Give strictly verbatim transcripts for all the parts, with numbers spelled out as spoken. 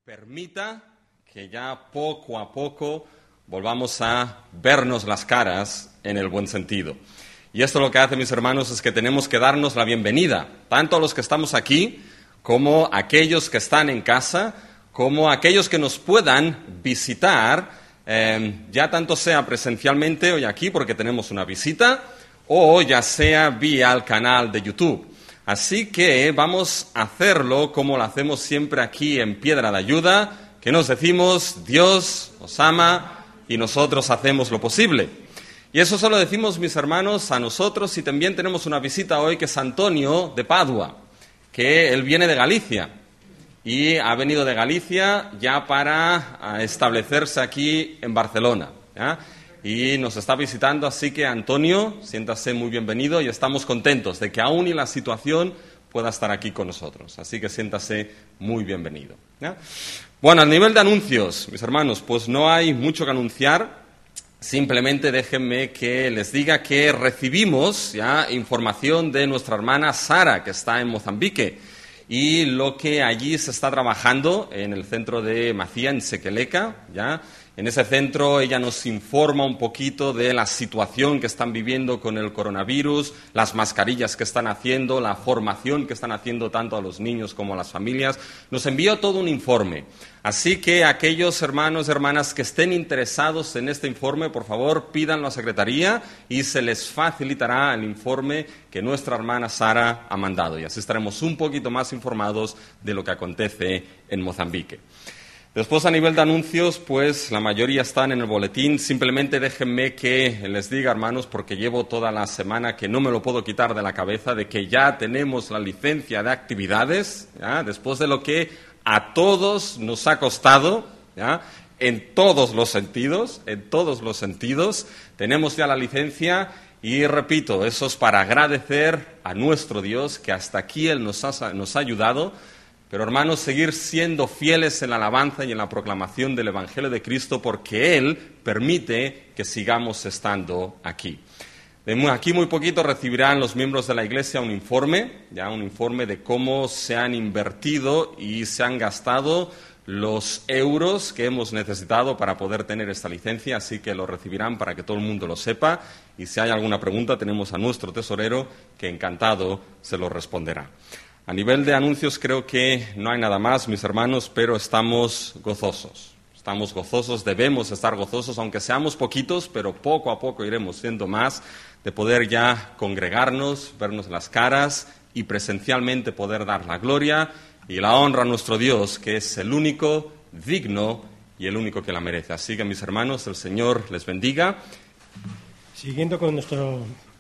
Permita que ya poco a poco volvamos a vernos las caras en el buen sentido. Y esto lo que hace, mis hermanos, es que tenemos que darnos la bienvenida, tanto a los que estamos aquí, como a aquellos que están en casa, como a aquellos que nos puedan visitar, eh, ya tanto sea presencialmente hoy aquí, porque tenemos una visita, o ya sea vía el canal de YouTube. Así que vamos a hacerlo como lo hacemos siempre aquí en Piedra de Ayuda, que nos decimos, Dios os ama y nosotros hacemos lo posible. Y eso solo decimos, mis hermanos, a nosotros, y también tenemos una visita hoy que es Antonio de Padua, que él viene de Galicia y ha venido de Galicia ya para establecerse aquí en Barcelona, ¿ya? Y nos está visitando, así que Antonio, siéntase muy bienvenido y estamos contentos de que aún y la situación pueda estar aquí con nosotros. Así que siéntase muy bienvenido, ¿ya? Bueno, a nivel de anuncios, mis hermanos, pues no hay mucho que anunciar. Simplemente déjenme que les diga que recibimos ya información de nuestra hermana Sara, que está en Mozambique, y lo que allí se está trabajando en el centro de Macía, en Sequeleca, ya. En ese centro ella nos informa un poquito de la situación que están viviendo con el coronavirus, las mascarillas que están haciendo, la formación que están haciendo tanto a los niños como a las familias. Nos envió todo un informe. Así que aquellos hermanos y hermanas que estén interesados en este informe, por favor, pídanlo a Secretaría y se les facilitará el informe que nuestra hermana Sara ha mandado. Y así estaremos un poquito más informados de lo que acontece en Mozambique. Después, a nivel de anuncios, pues la mayoría están en el boletín. Simplemente déjenme que les diga, hermanos, porque llevo toda la semana que no me lo puedo quitar de la cabeza, de que ya tenemos la licencia de actividades, ¿ya? Después de lo que a todos nos ha costado, ¿ya? En todos los sentidos, en todos los sentidos, tenemos ya la licencia. Y repito, eso es para agradecer a nuestro Dios, que hasta aquí Él nos ha, nos ha ayudado. Pero, hermanos, seguir siendo fieles en la alabanza y en la proclamación del Evangelio de Cristo, porque Él permite que sigamos estando aquí. De aquí muy poquito recibirán los miembros de la Iglesia un informe, ya un informe de cómo se han invertido y se han gastado los euros que hemos necesitado para poder tener esta licencia, así que lo recibirán para que todo el mundo lo sepa. Y si hay alguna pregunta, tenemos a nuestro tesorero, que encantado se lo responderá. A nivel de anuncios creo que no hay nada más, mis hermanos, pero estamos gozosos. Estamos gozosos, debemos estar gozosos, aunque seamos poquitos, pero poco a poco iremos siendo más, de poder ya congregarnos, vernos las caras y presencialmente poder dar la gloria y la honra a nuestro Dios, que es el único digno y el único que la merece. Así que, mis hermanos, el Señor les bendiga. Siguiendo con nuestro,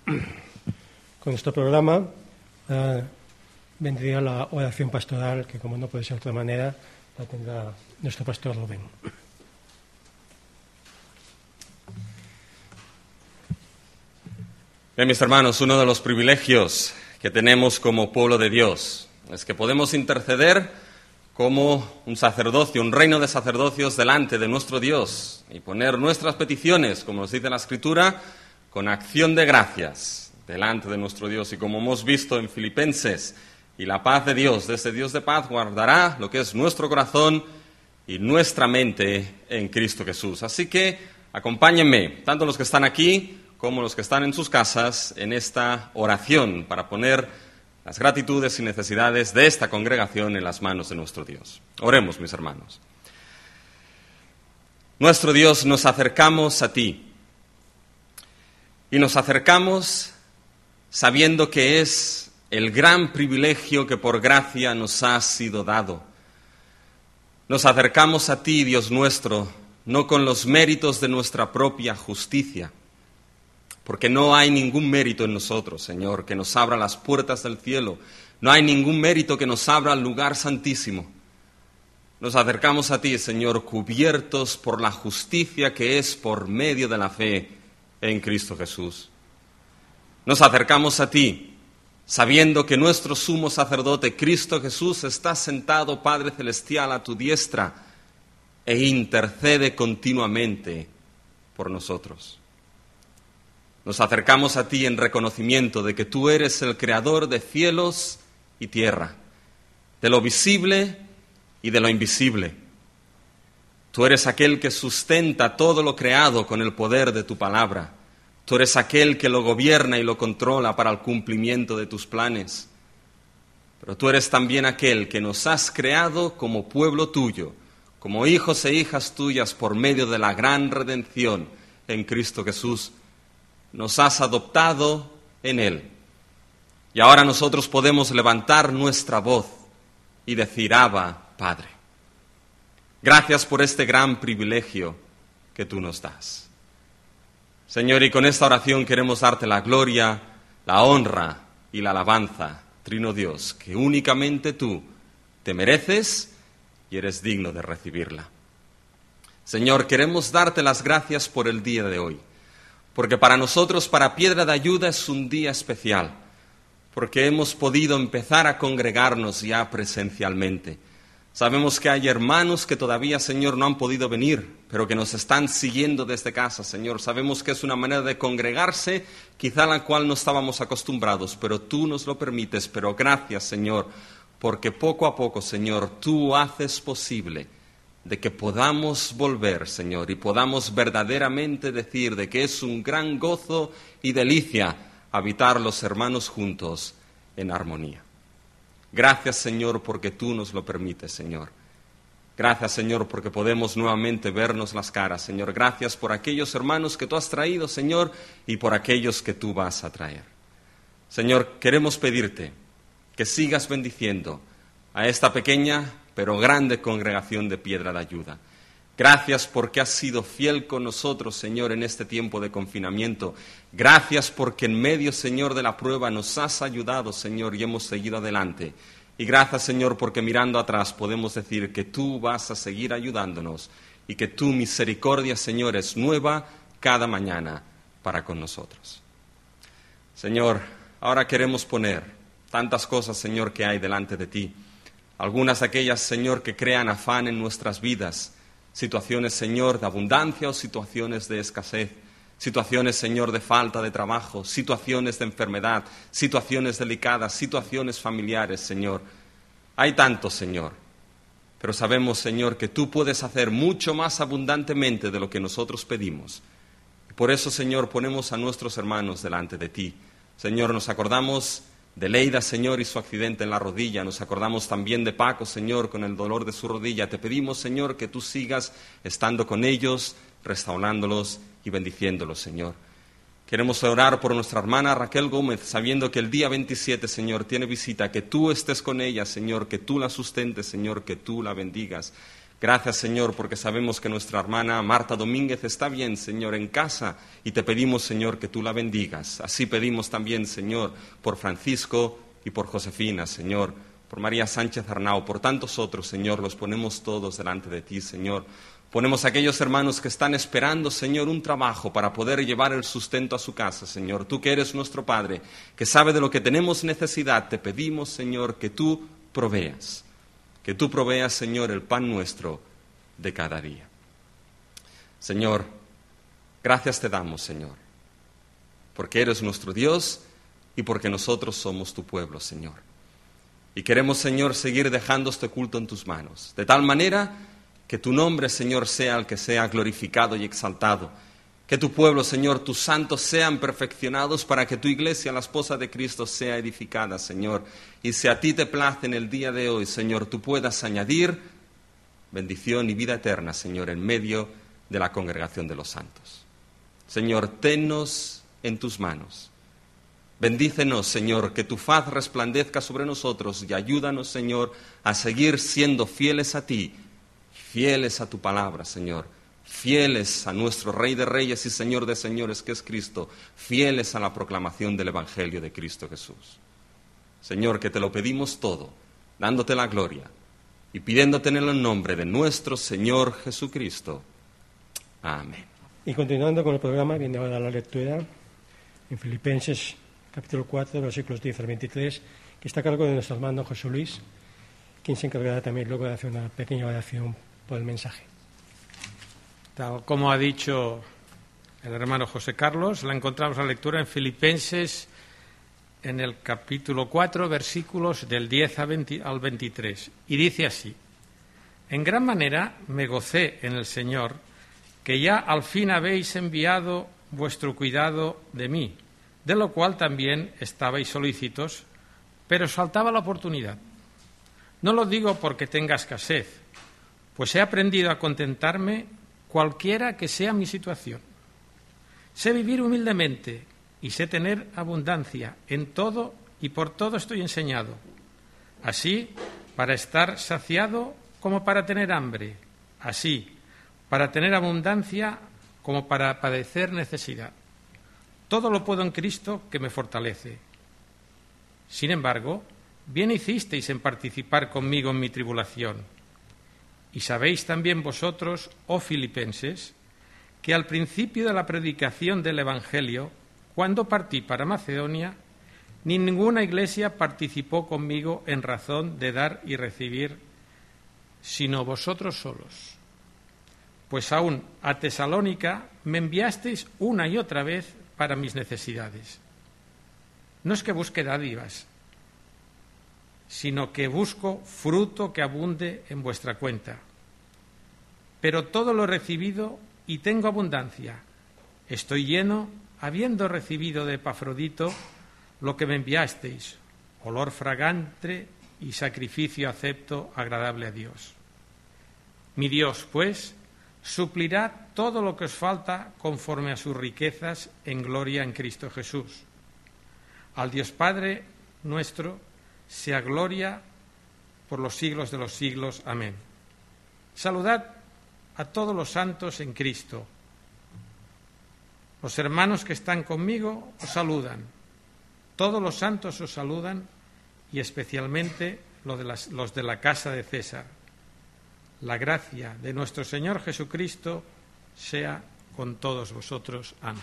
con nuestro programa, uh, vendría la oración pastoral, que como no puede ser de otra manera, la tendrá nuestro pastor Rubén. Bien, mis hermanos, uno de los privilegios que tenemos como pueblo de Dios es que podemos interceder como un sacerdocio, un reino de sacerdocios delante de nuestro Dios y poner nuestras peticiones, como nos dice la Escritura, con acción de gracias delante de nuestro Dios. Y como hemos visto en Filipenses, y la paz de Dios, de ese Dios de paz, guardará lo que es nuestro corazón y nuestra mente en Cristo Jesús. Así que acompáñenme, tanto los que están aquí como los que están en sus casas, en esta oración para poner las gratitudes y necesidades de esta congregación en las manos de nuestro Dios. Oremos, mis hermanos. Nuestro Dios, nos acercamos a ti y nos acercamos sabiendo que es el gran privilegio que por gracia nos ha sido dado. Nos acercamos a ti, Dios nuestro, no con los méritos de nuestra propia justicia, porque no hay ningún mérito en nosotros, Señor, que nos abra las puertas del cielo. No hay ningún mérito que nos abra el lugar santísimo. Nos acercamos a ti, Señor, cubiertos por la justicia que es por medio de la fe en Cristo Jesús. Nos acercamos a ti, sabiendo que nuestro sumo sacerdote, Cristo Jesús, está sentado, Padre Celestial, a tu diestra e intercede continuamente por nosotros. Nos acercamos a ti en reconocimiento de que tú eres el creador de cielos y tierra, de lo visible y de lo invisible, Tú eres aquel que sustenta todo lo creado con el poder de tu palabra. Tú eres aquel que lo gobierna y lo controla para el cumplimiento de tus planes. Pero tú eres también aquel que nos has creado como pueblo tuyo, como hijos e hijas tuyas por medio de la gran redención en Cristo Jesús. Nos has adoptado en Él. Y ahora nosotros podemos levantar nuestra voz y decir: Abba, Padre. Gracias por este gran privilegio que tú nos das. Señor, y con esta oración queremos darte la gloria, la honra y la alabanza, Trino Dios, que únicamente tú te mereces y eres digno de recibirla. Señor, queremos darte las gracias por el día de hoy, porque para nosotros, para Piedra de Ayuda, es un día especial, porque hemos podido empezar a congregarnos ya presencialmente. Sabemos que hay hermanos que todavía, Señor, no han podido venir, pero que nos están siguiendo desde casa, Señor. Sabemos que es una manera de congregarse, quizá a la cual no estábamos acostumbrados, pero tú nos lo permites. Pero gracias, Señor, porque poco a poco, Señor, tú haces posible de que podamos volver, Señor, y podamos verdaderamente decir de que es un gran gozo y delicia habitar los hermanos juntos en armonía. Gracias, Señor, porque tú nos lo permites, Señor. Gracias, Señor, porque podemos nuevamente vernos las caras, Señor. Gracias por aquellos hermanos que tú has traído, Señor, y por aquellos que tú vas a traer. Señor, queremos pedirte que sigas bendiciendo a esta pequeña pero grande congregación de Piedra de Ayuda. Gracias porque has sido fiel con nosotros, Señor, en este tiempo de confinamiento. Gracias porque en medio, Señor, de la prueba nos has ayudado, Señor, y hemos seguido adelante. Y gracias, Señor, porque mirando atrás podemos decir que tú vas a seguir ayudándonos y que tu misericordia, Señor, es nueva cada mañana para con nosotros. Señor, ahora queremos poner tantas cosas, Señor, que hay delante de ti. Algunas de aquellas, Señor, que crean afán en nuestras vidas. Situaciones, Señor, de abundancia o situaciones de escasez. Situaciones, Señor, de falta de trabajo, situaciones de enfermedad, situaciones delicadas, situaciones familiares, Señor. Hay tanto, Señor, pero sabemos, Señor, que tú puedes hacer mucho más abundantemente de lo que nosotros pedimos. Por eso, Señor, ponemos a nuestros hermanos delante de ti. Señor, nos acordamos de Leida, Señor, y su accidente en la rodilla. Nos acordamos también de Paco, Señor, con el dolor de su rodilla. Te pedimos, Señor, que tú sigas estando con ellos, restaurándolos y bendiciéndolos, Señor. Queremos orar por nuestra hermana Raquel Gómez, sabiendo que el día veintisiete, Señor, tiene visita, que tú estés con ella, Señor, que tú la sustentes, Señor, que tú la bendigas. Gracias, Señor, porque sabemos que nuestra hermana Marta Domínguez está bien, Señor, en casa, y te pedimos, Señor, que tú la bendigas. Así pedimos también, Señor, por Francisco y por Josefina, Señor, por María Sánchez Arnau, por tantos otros, Señor, los ponemos todos delante de ti, Señor. Ponemos a aquellos hermanos que están esperando, Señor, un trabajo para poder llevar el sustento a su casa, Señor. Tú que eres nuestro Padre, que sabe de lo que tenemos necesidad, te pedimos, Señor, que tú proveas. Que tú proveas, Señor, el pan nuestro de cada día. Señor, gracias te damos, Señor, porque eres nuestro Dios y porque nosotros somos tu pueblo, Señor. Y queremos, Señor, seguir dejando este culto en tus manos, de tal manera que tu nombre, Señor, sea el que sea glorificado y exaltado. Que tu pueblo, Señor, tus santos sean perfeccionados para que tu iglesia, la esposa de Cristo, sea edificada, Señor. Y si a ti te place en el día de hoy, Señor, tú puedas añadir bendición y vida eterna, Señor, en medio de la congregación de los santos. Señor, tennos en tus manos. Bendícenos, Señor, que tu faz resplandezca sobre nosotros y ayúdanos, Señor, a seguir siendo fieles a ti, fieles a tu palabra, Señor. Fieles a nuestro Rey de Reyes y Señor de Señores, que es Cristo, fieles a la proclamación del Evangelio de Cristo Jesús. Señor, que te lo pedimos todo, dándote la gloria y pidiéndote en el nombre de nuestro Señor Jesucristo. Amén. Y continuando con el programa, viene ahora la lectura en Filipenses capítulo cuatro, versículos diez al veintitrés, que está a cargo de nuestro hermano José Luis, quien se encargará también luego de hacer una pequeña oración por el mensaje. Tal como ha dicho el hermano José Carlos, la encontramos la lectura en Filipenses en el capítulo cuatro, versículos del diez al veintitrés. Y dice así: En gran manera me gocé en el Señor, que ya al fin habéis enviado vuestro cuidado de mí, de lo cual también estabais solícitos, pero os faltaba la oportunidad. No lo digo porque tenga escasez, pues he aprendido a contentarme cualquiera que sea mi situación. Sé vivir humildemente y sé tener abundancia en todo y por todo estoy enseñado, así para estar saciado como para tener hambre, así para tener abundancia como para padecer necesidad. Todo lo puedo en Cristo que me fortalece. Sin embargo, bien hicisteis en participar conmigo en mi tribulación. Y sabéis también vosotros, oh filipenses, que al principio de la predicación del Evangelio, cuando partí para Macedonia, ni ninguna iglesia participó conmigo en razón de dar y recibir, sino vosotros solos. Pues aún a Tesalónica me enviasteis una y otra vez para mis necesidades. No es que busque dádivas, sino que busco fruto que abunde en vuestra cuenta. Pero todo lo he recibido y tengo abundancia. Estoy lleno, habiendo recibido de Epafrodito lo que me enviasteis, olor fragante y sacrificio acepto, agradable a Dios. Mi Dios, pues, suplirá todo lo que os falta conforme a sus riquezas en gloria en Cristo Jesús. Al Dios Padre nuestro sea gloria por los siglos de los siglos. Amén. Saludad a todos los santos en Cristo. Los hermanos que están conmigo os saludan. Todos los santos os saludan y especialmente los de, las, los de la casa de César. La gracia de nuestro Señor Jesucristo sea con todos vosotros. Amén.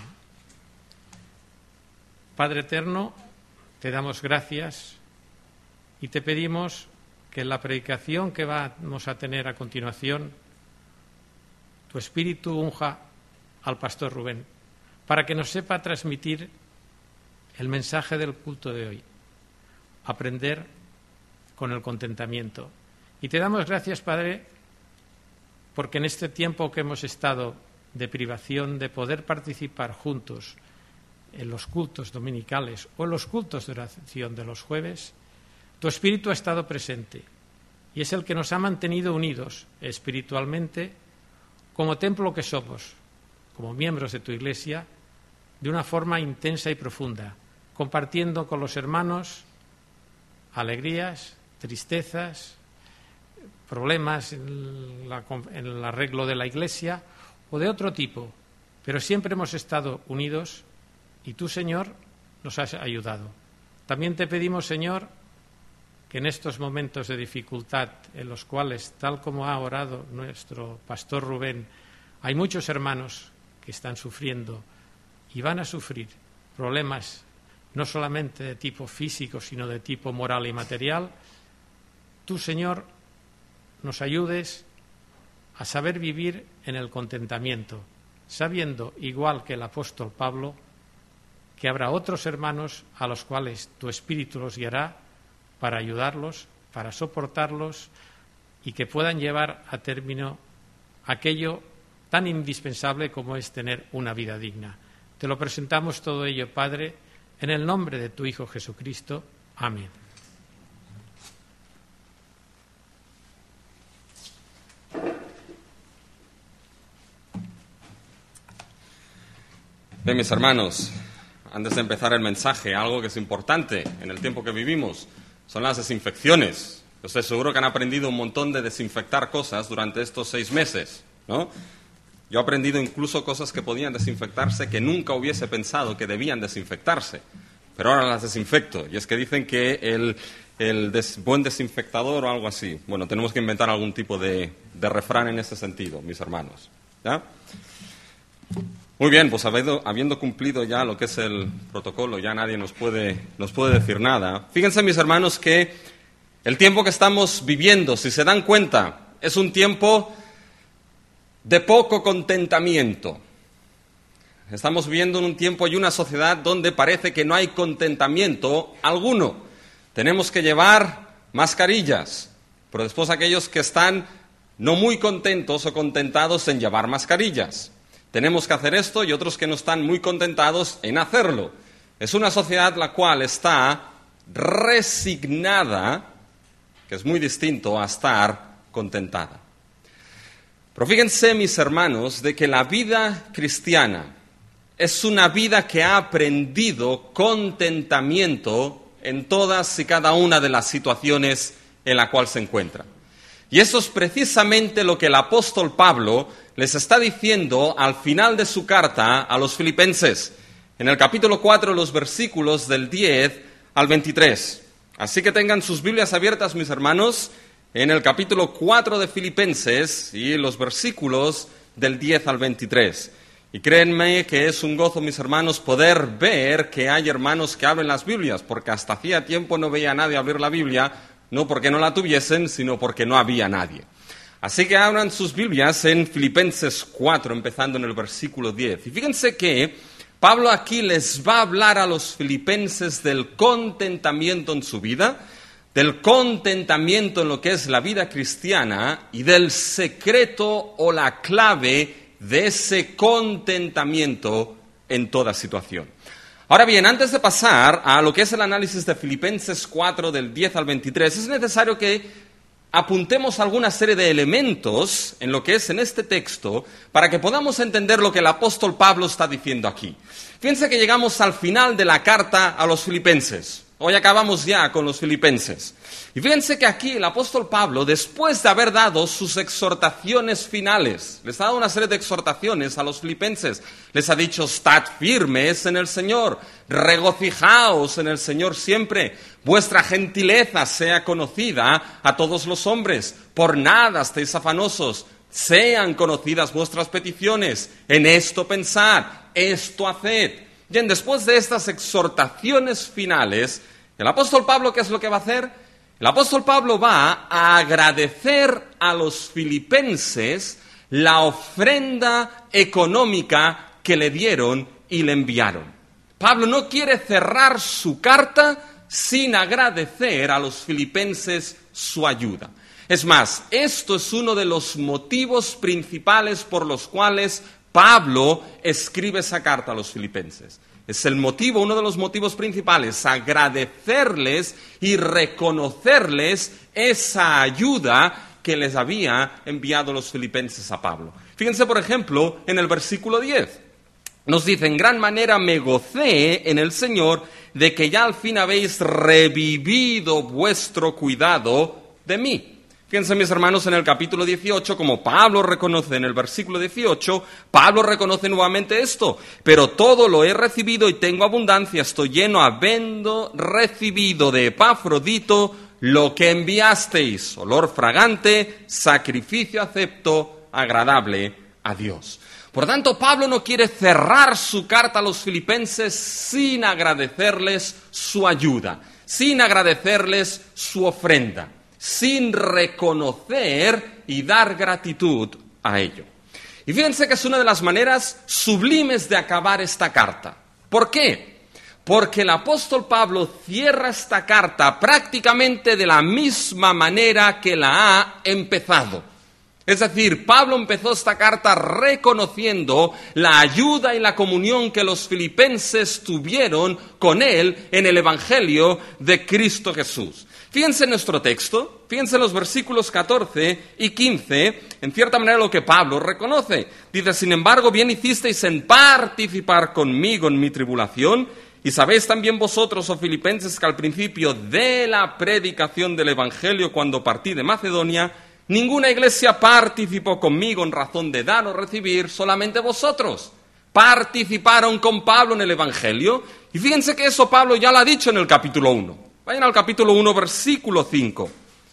Padre eterno, te damos gracias y te pedimos que en la predicación que vamos a tener a continuación, tu Espíritu unja al pastor Rubén para que nos sepa transmitir el mensaje del culto de hoy, aprender con el contentamiento. Y te damos gracias, Padre, porque en este tiempo que hemos estado de privación de poder participar juntos en los cultos dominicales o en los cultos de oración de los jueves, tu Espíritu ha estado presente y es el que nos ha mantenido unidos espiritualmente como templo que somos, como miembros de tu Iglesia, de una forma intensa y profunda, compartiendo con los hermanos alegrías, tristezas, problemas en, la, en el arreglo de la Iglesia o de otro tipo, pero siempre hemos estado unidos y tú, Señor, nos has ayudado. También te pedimos, Señor, que en estos momentos de dificultad en los cuales, tal como ha orado nuestro pastor Rubén, hay muchos hermanos que están sufriendo y van a sufrir problemas no solamente de tipo físico, sino de tipo moral y material, tú, Señor, nos ayudes a saber vivir en el contentamiento, sabiendo, igual que el apóstol Pablo, que habrá otros hermanos a los cuales tu Espíritu los guiará para ayudarlos, para soportarlos y que puedan llevar a término aquello tan indispensable como es tener una vida digna. Te lo presentamos todo ello, Padre, en el nombre de tu Hijo Jesucristo. Amén. Bien, mis hermanos, antes de empezar el mensaje, algo que es importante en el tiempo que vivimos son las desinfecciones. Estoy seguro que han aprendido un montón de desinfectar cosas durante estos seis meses, ¿no? Yo he aprendido incluso cosas que podían desinfectarse que nunca hubiese pensado que debían desinfectarse, pero ahora las desinfecto. Y es que dicen que el, el des, buen desinfectador o algo así. Bueno, tenemos que inventar algún tipo de, de refrán en ese sentido, mis hermanos. ¿Ya? Muy bien, pues habiendo, habiendo cumplido ya lo que es el protocolo, ya nadie nos puede, nos puede decir nada. Fíjense, mis hermanos, que el tiempo que estamos viviendo, si se dan cuenta, es un tiempo de poco contentamiento. Estamos viviendo en un tiempo y una sociedad donde parece que no hay contentamiento alguno. Tenemos que llevar mascarillas, pero después aquellos que están no muy contentos o contentados en llevar mascarillas. Tenemos que hacer esto y otros que no están muy contentados en hacerlo. Es una sociedad la cual está resignada, que es muy distinto a estar contentada. Pero fíjense, mis hermanos, de que la vida cristiana es una vida que ha aprendido contentamiento en todas y cada una de las situaciones en la cual se encuentra. Y eso es precisamente lo que el apóstol Pablo les está diciendo al final de su carta a los filipenses, en el capítulo cuatro, los versículos del diez al veintitrés. Así que tengan sus Biblias abiertas, mis hermanos, en el capítulo cuatro de Filipenses y los versículos del diez al veintitrés. Y créanme que es un gozo, mis hermanos, poder ver que hay hermanos que abren las Biblias, porque hasta hacía tiempo no veía a nadie abrir la Biblia, no porque no la tuviesen, sino porque no había nadie. Así que abran sus Biblias en Filipenses cuatro, empezando en el versículo diez. Y fíjense que Pablo aquí les va a hablar a los filipenses del contentamiento en su vida, del contentamiento en lo que es la vida cristiana y del secreto o la clave de ese contentamiento en toda situación. Ahora bien, antes de pasar a lo que es el análisis de Filipenses cuatro del diez al veintitrés, es necesario que apuntemos alguna serie de elementos en lo que es en este texto para que podamos entender lo que el apóstol Pablo está diciendo aquí. Fíjense que llegamos al final de la carta a los filipenses. Hoy acabamos ya con los filipenses. Y fíjense que aquí el apóstol Pablo, después de haber dado sus exhortaciones finales, les ha dado una serie de exhortaciones a los filipenses. Les ha dicho, estad firmes en el Señor, regocijaos en el Señor siempre, vuestra gentileza sea conocida a todos los hombres, por nada estéis afanosos, sean conocidas vuestras peticiones, en esto pensad, esto haced. Bien, después de estas exhortaciones finales, el apóstol Pablo, ¿qué es lo que va a hacer? El apóstol Pablo va a agradecer a los filipenses la ofrenda económica que le dieron y le enviaron. Pablo no quiere cerrar su carta sin agradecer a los filipenses su ayuda. Es más, esto es uno de los motivos principales por los cuales Pablo escribe esa carta a los filipenses. Es el motivo, uno de los motivos principales, agradecerles y reconocerles esa ayuda que les había enviado los filipenses a Pablo. Fíjense, por ejemplo, en el versículo diez. Nos dice, en gran manera me gocé en el Señor de que ya al fin habéis revivido vuestro cuidado de mí. Fíjense, mis hermanos, en el capítulo dieciocho, como Pablo reconoce en el versículo dieciocho, Pablo reconoce nuevamente esto. Pero todo lo he recibido y tengo abundancia, estoy lleno habiendo recibido de Epafrodito lo que enviasteis, olor fragante, sacrificio acepto, agradable a Dios. Por tanto, Pablo no quiere cerrar su carta a los filipenses sin agradecerles su ayuda, sin agradecerles su ofrenda, sin reconocer y dar gratitud a ello. Y fíjense que es una de las maneras sublimes de acabar esta carta. ¿Por qué? Porque el apóstol Pablo cierra esta carta prácticamente de la misma manera que la ha empezado. Es decir, Pablo empezó esta carta reconociendo la ayuda y la comunión que los filipenses tuvieron con él en el Evangelio de Cristo Jesús. Fíjense en nuestro texto, fíjense en los versículos catorce y quince, en cierta manera lo que Pablo reconoce. Dice, sin embargo, bien hicisteis en participar conmigo en mi tribulación, y sabéis también vosotros, oh filipenses, que al principio de la predicación del Evangelio, cuando partí de Macedonia, ninguna iglesia participó conmigo en razón de dar o recibir, solamente vosotros participaron con Pablo en el Evangelio. Y fíjense que eso Pablo ya lo ha dicho en el capítulo uno. Vayan al capítulo uno, versículo cinco.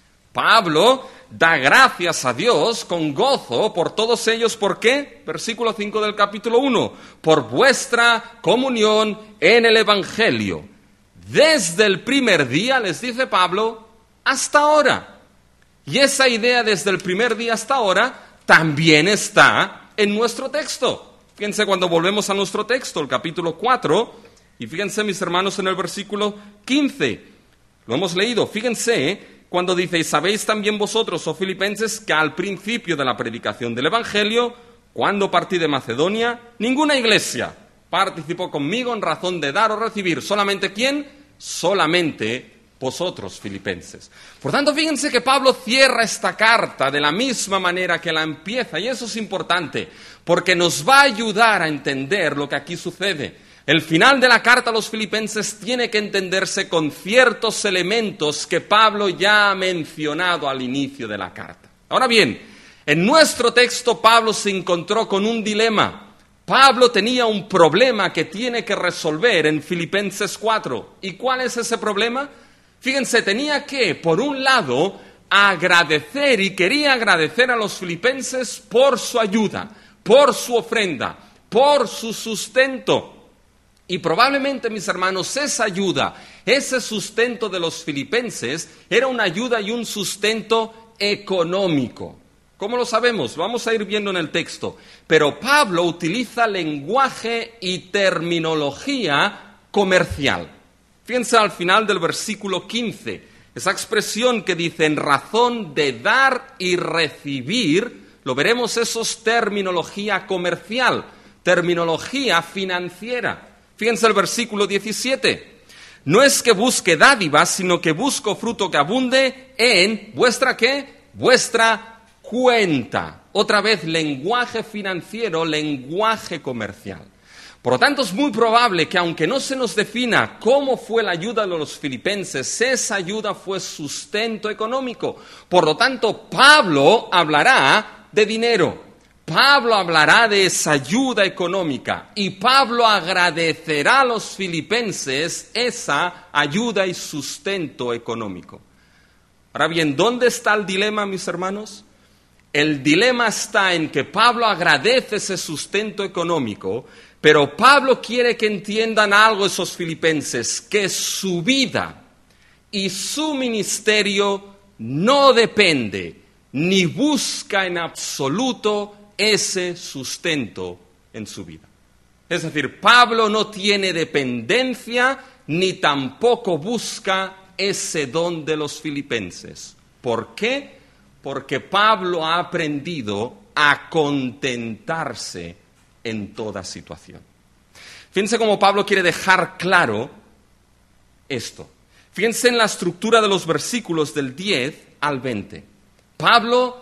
Pablo da gracias a Dios con gozo por todos ellos. ¿Por qué? Versículo cinco del capítulo uno. Por vuestra comunión en el Evangelio. Desde el primer día, les dice Pablo, hasta ahora. Y esa idea desde el primer día hasta ahora también está en nuestro texto. Fíjense cuando volvemos a nuestro texto, el capítulo cuatro, y fíjense, mis hermanos, en el versículo quince. Lo hemos leído. Fíjense cuando dice, y sabéis también vosotros, oh filipenses, que al principio de la predicación del Evangelio, cuando partí de Macedonia, ninguna iglesia participó conmigo en razón de dar o recibir. ¿Solamente quién? Solamente vosotros, filipenses. Por tanto, fíjense que Pablo cierra esta carta de la misma manera que la empieza, y eso es importante, porque nos va a ayudar a entender lo que aquí sucede. El final de la carta a los filipenses tiene que entenderse con ciertos elementos que Pablo ya ha mencionado al inicio de la carta. Ahora bien, en nuestro texto Pablo se encontró con un dilema. Pablo tenía un problema que tiene que resolver en Filipenses cuatro. ¿Y cuál es ese problema? Fíjense, tenía que, por un lado, agradecer y quería agradecer a los filipenses por su ayuda, por su ofrenda, por su sustento. Y probablemente, mis hermanos, esa ayuda, ese sustento de los filipenses, era una ayuda y un sustento económico. ¿Cómo lo sabemos? Lo vamos a ir viendo en el texto. Pero Pablo utiliza lenguaje y terminología comercial. Fíjense al final del versículo quince, esa expresión que dice, en razón de dar y recibir, lo veremos, eso es terminología comercial, terminología financiera. Fíjense el versículo diecisiete. No es que busque dádivas, sino que busco fruto que abunde en vuestra ¿qué? Vuestra cuenta. Otra vez, lenguaje financiero, lenguaje comercial. Por lo tanto, es muy probable que aunque no se nos defina cómo fue la ayuda de los filipenses, esa ayuda fue sustento económico. Por lo tanto, Pablo hablará de dinero. Pablo hablará de esa ayuda económica y Pablo agradecerá a los filipenses esa ayuda y sustento económico. Ahora bien, ¿dónde está el dilema, mis hermanos? El dilema está en que Pablo agradece ese sustento económico, pero Pablo quiere que entiendan algo esos filipenses, que su vida y su ministerio no depende ni busca en absoluto ese sustento en su vida. Es decir, Pablo no tiene dependencia ni tampoco busca ese don de los filipenses. ¿Por qué? Porque Pablo ha aprendido a contentarse en toda situación. Fíjense cómo Pablo quiere dejar claro esto. Fíjense en la estructura de los versículos del diez al veinte. Pablo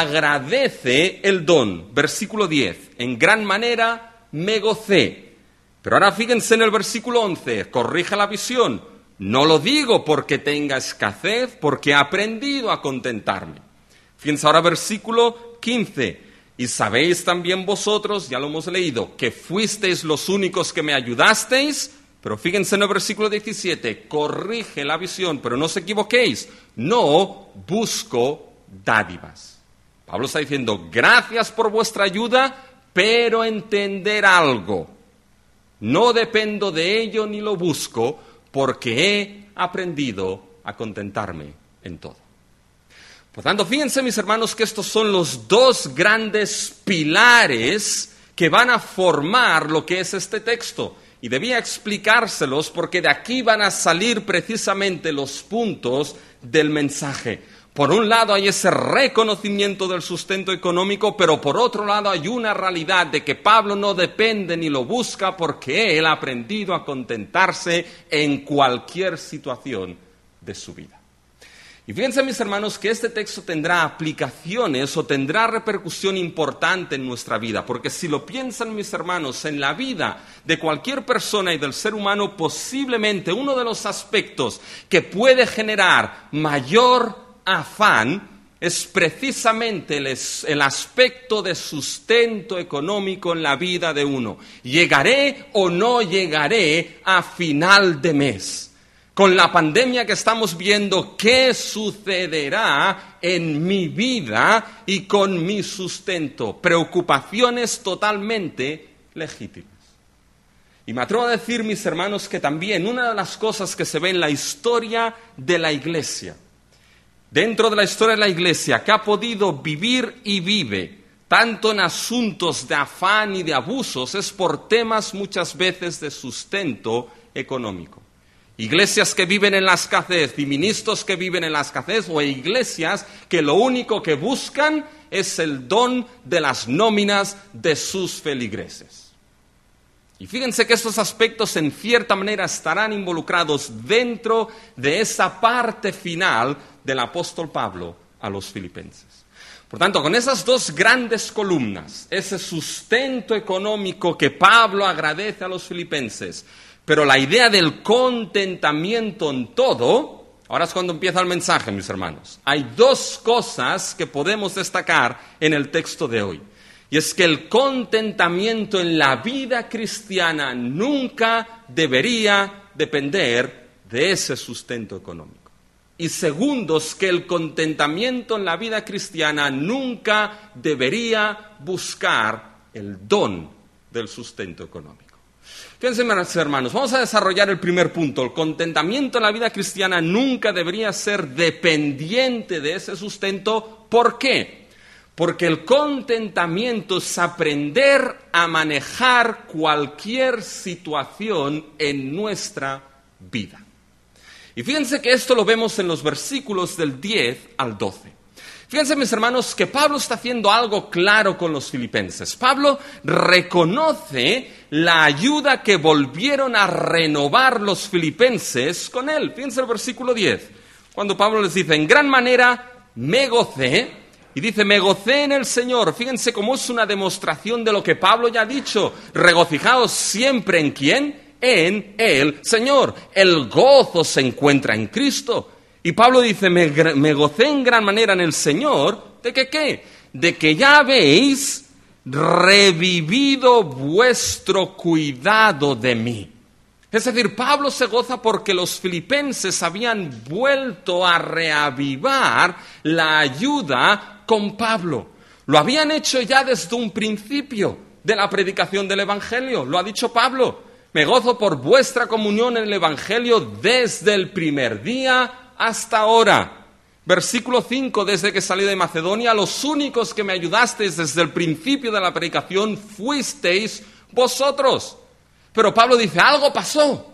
agradece el don. Versículo diez. En gran manera me gocé. Pero ahora fíjense en el versículo once. Corrige la visión. No lo digo porque tenga escasez, porque he aprendido a contentarme. Fíjense ahora versículo quince. Y sabéis también vosotros, ya lo hemos leído, que fuisteis los únicos que me ayudasteis. Pero fíjense en el versículo diecisiete. Corrige la visión, pero no os equivoquéis. No busco dádivas. Pablo está diciendo, gracias por vuestra ayuda, pero entender algo. No dependo de ello ni lo busco, porque he aprendido a contentarme en todo. Por tanto, fíjense, mis hermanos, que estos son los dos grandes pilares que van a formar lo que es este texto. Y debía explicárselos porque de aquí van a salir precisamente los puntos del mensaje. Por un lado hay ese reconocimiento del sustento económico, pero por otro lado hay una realidad de que Pablo no depende ni lo busca porque él ha aprendido a contentarse en cualquier situación de su vida. Y fíjense, mis hermanos, que este texto tendrá aplicaciones o tendrá repercusión importante en nuestra vida, porque si lo piensan, mis hermanos, en la vida de cualquier persona y del ser humano, posiblemente uno de los aspectos que puede generar mayor afán es precisamente el, el aspecto de sustento económico en la vida de uno. ¿Llegaré o no llegaré a final de mes? Con la pandemia que estamos viendo, ¿qué sucederá en mi vida y con mi sustento? Preocupaciones totalmente legítimas. Y me atrevo a decir, mis hermanos, que también una de las cosas que se ve en la historia de la Iglesia, dentro de la historia de la Iglesia, que ha podido vivir y vive, tanto en asuntos de afán y de abusos, es por temas muchas veces de sustento económico. Iglesias que viven en la escasez y ministros que viven en la escasez, o iglesias que lo único que buscan es el don de las nóminas de sus feligreses. Y fíjense que estos aspectos en cierta manera estarán involucrados dentro de esa parte final del apóstol Pablo a los filipenses. Por tanto, con esas dos grandes columnas, ese sustento económico que Pablo agradece a los filipenses, pero la idea del contentamiento en todo, ahora es cuando empieza el mensaje, mis hermanos. Hay dos cosas que podemos destacar en el texto de hoy. Y es que el contentamiento en la vida cristiana nunca debería depender de ese sustento económico. Y segundo, es que el contentamiento en la vida cristiana nunca debería buscar el don del sustento económico. Fíjense, hermanos, vamos a desarrollar el primer punto. El contentamiento en la vida cristiana nunca debería ser dependiente de ese sustento. ¿Por qué? Porque el contentamiento es aprender a manejar cualquier situación en nuestra vida. Y fíjense que esto lo vemos en los versículos del diez al doce. Fíjense, mis hermanos, que Pablo está haciendo algo claro con los filipenses. Pablo reconoce la ayuda que volvieron a renovar los filipenses con él. Fíjense el versículo diez, cuando Pablo les dice, en gran manera me gocé, y dice, me gocé en el Señor. Fíjense cómo es una demostración de lo que Pablo ya ha dicho. Regocijaos siempre en ¿quién? En el Señor. El gozo se encuentra en Cristo. Y Pablo dice, me, me gocé en gran manera en el Señor. ¿De que qué? De que ya habéis revivido vuestro cuidado de mí. Es decir, Pablo se goza porque los filipenses habían vuelto a reavivar la ayuda con Pablo. Lo habían hecho ya desde un principio de la predicación del Evangelio. Lo ha dicho Pablo. Me gozo por vuestra comunión en el Evangelio desde el primer día hasta ahora. Versículo cinco, desde que salí de Macedonia, los únicos que me ayudasteis desde el principio de la predicación fuisteis vosotros. Pero Pablo dice, algo pasó.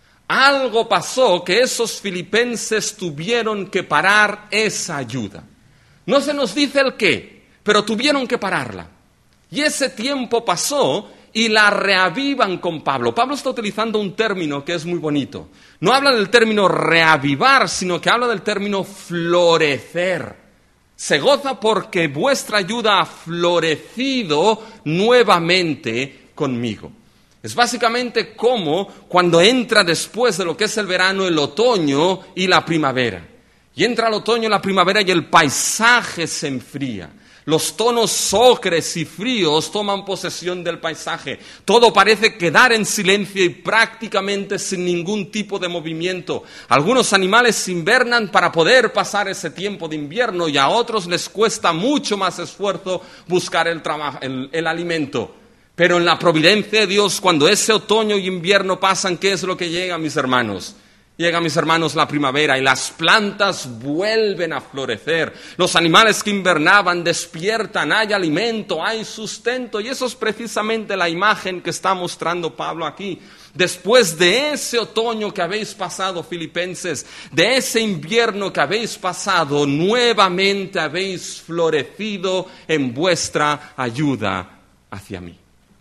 Algo pasó que esos filipenses tuvieron que parar esa ayuda. No se nos dice el qué, pero tuvieron que pararla. Y ese tiempo pasó y la reavivan con Pablo. Pablo está utilizando un término que es muy bonito. No habla del término reavivar, sino que habla del término florecer. Se goza porque vuestra ayuda ha florecido nuevamente conmigo. Es básicamente como cuando entra después de lo que es el verano, el otoño y la primavera. Y entra el otoño y la primavera y el paisaje se enfría. Los tonos ocres y fríos toman posesión del paisaje. Todo parece quedar en silencio y prácticamente sin ningún tipo de movimiento. Algunos animales invernan para poder pasar ese tiempo de invierno y a otros les cuesta mucho más esfuerzo buscar el, trabajo, el, el alimento. Pero en la providencia de Dios, cuando ese otoño y invierno pasan, ¿qué es lo que llega, mis hermanos? Llega, mis hermanos, la primavera y las plantas vuelven a florecer. Los animales que invernaban despiertan, hay alimento, hay sustento. Y eso es precisamente la imagen que está mostrando Pablo aquí. Después de ese otoño que habéis pasado, filipenses, de ese invierno que habéis pasado, nuevamente habéis florecido en vuestra ayuda hacia mí.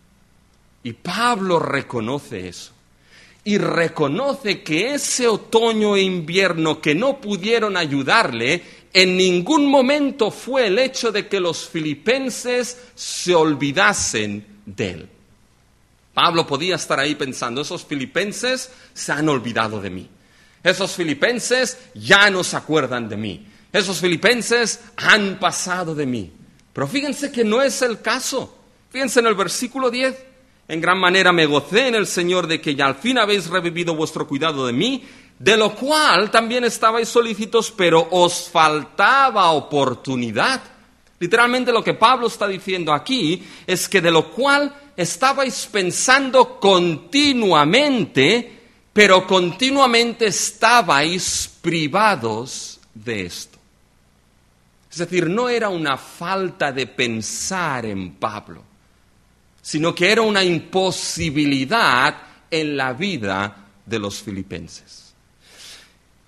Y Pablo reconoce eso. Y reconoce que ese otoño e invierno que no pudieron ayudarle, en ningún momento fue el hecho de que los filipenses se olvidasen de él. Pablo podía estar ahí pensando, esos filipenses se han olvidado de mí. Esos filipenses ya no se acuerdan de mí. Esos filipenses han pasado de mí. Pero fíjense que no es el caso. Fíjense en el versículo diez. En gran manera me gocé en el Señor de que ya al fin habéis revivido vuestro cuidado de mí, de lo cual también estabais solícitos, pero os faltaba oportunidad. Literalmente lo que Pablo está diciendo aquí es que de lo cual estabais pensando continuamente, pero continuamente estabais privados de esto. Es decir, no era una falta de pensar en Pablo, sino que era una imposibilidad en la vida de los filipenses.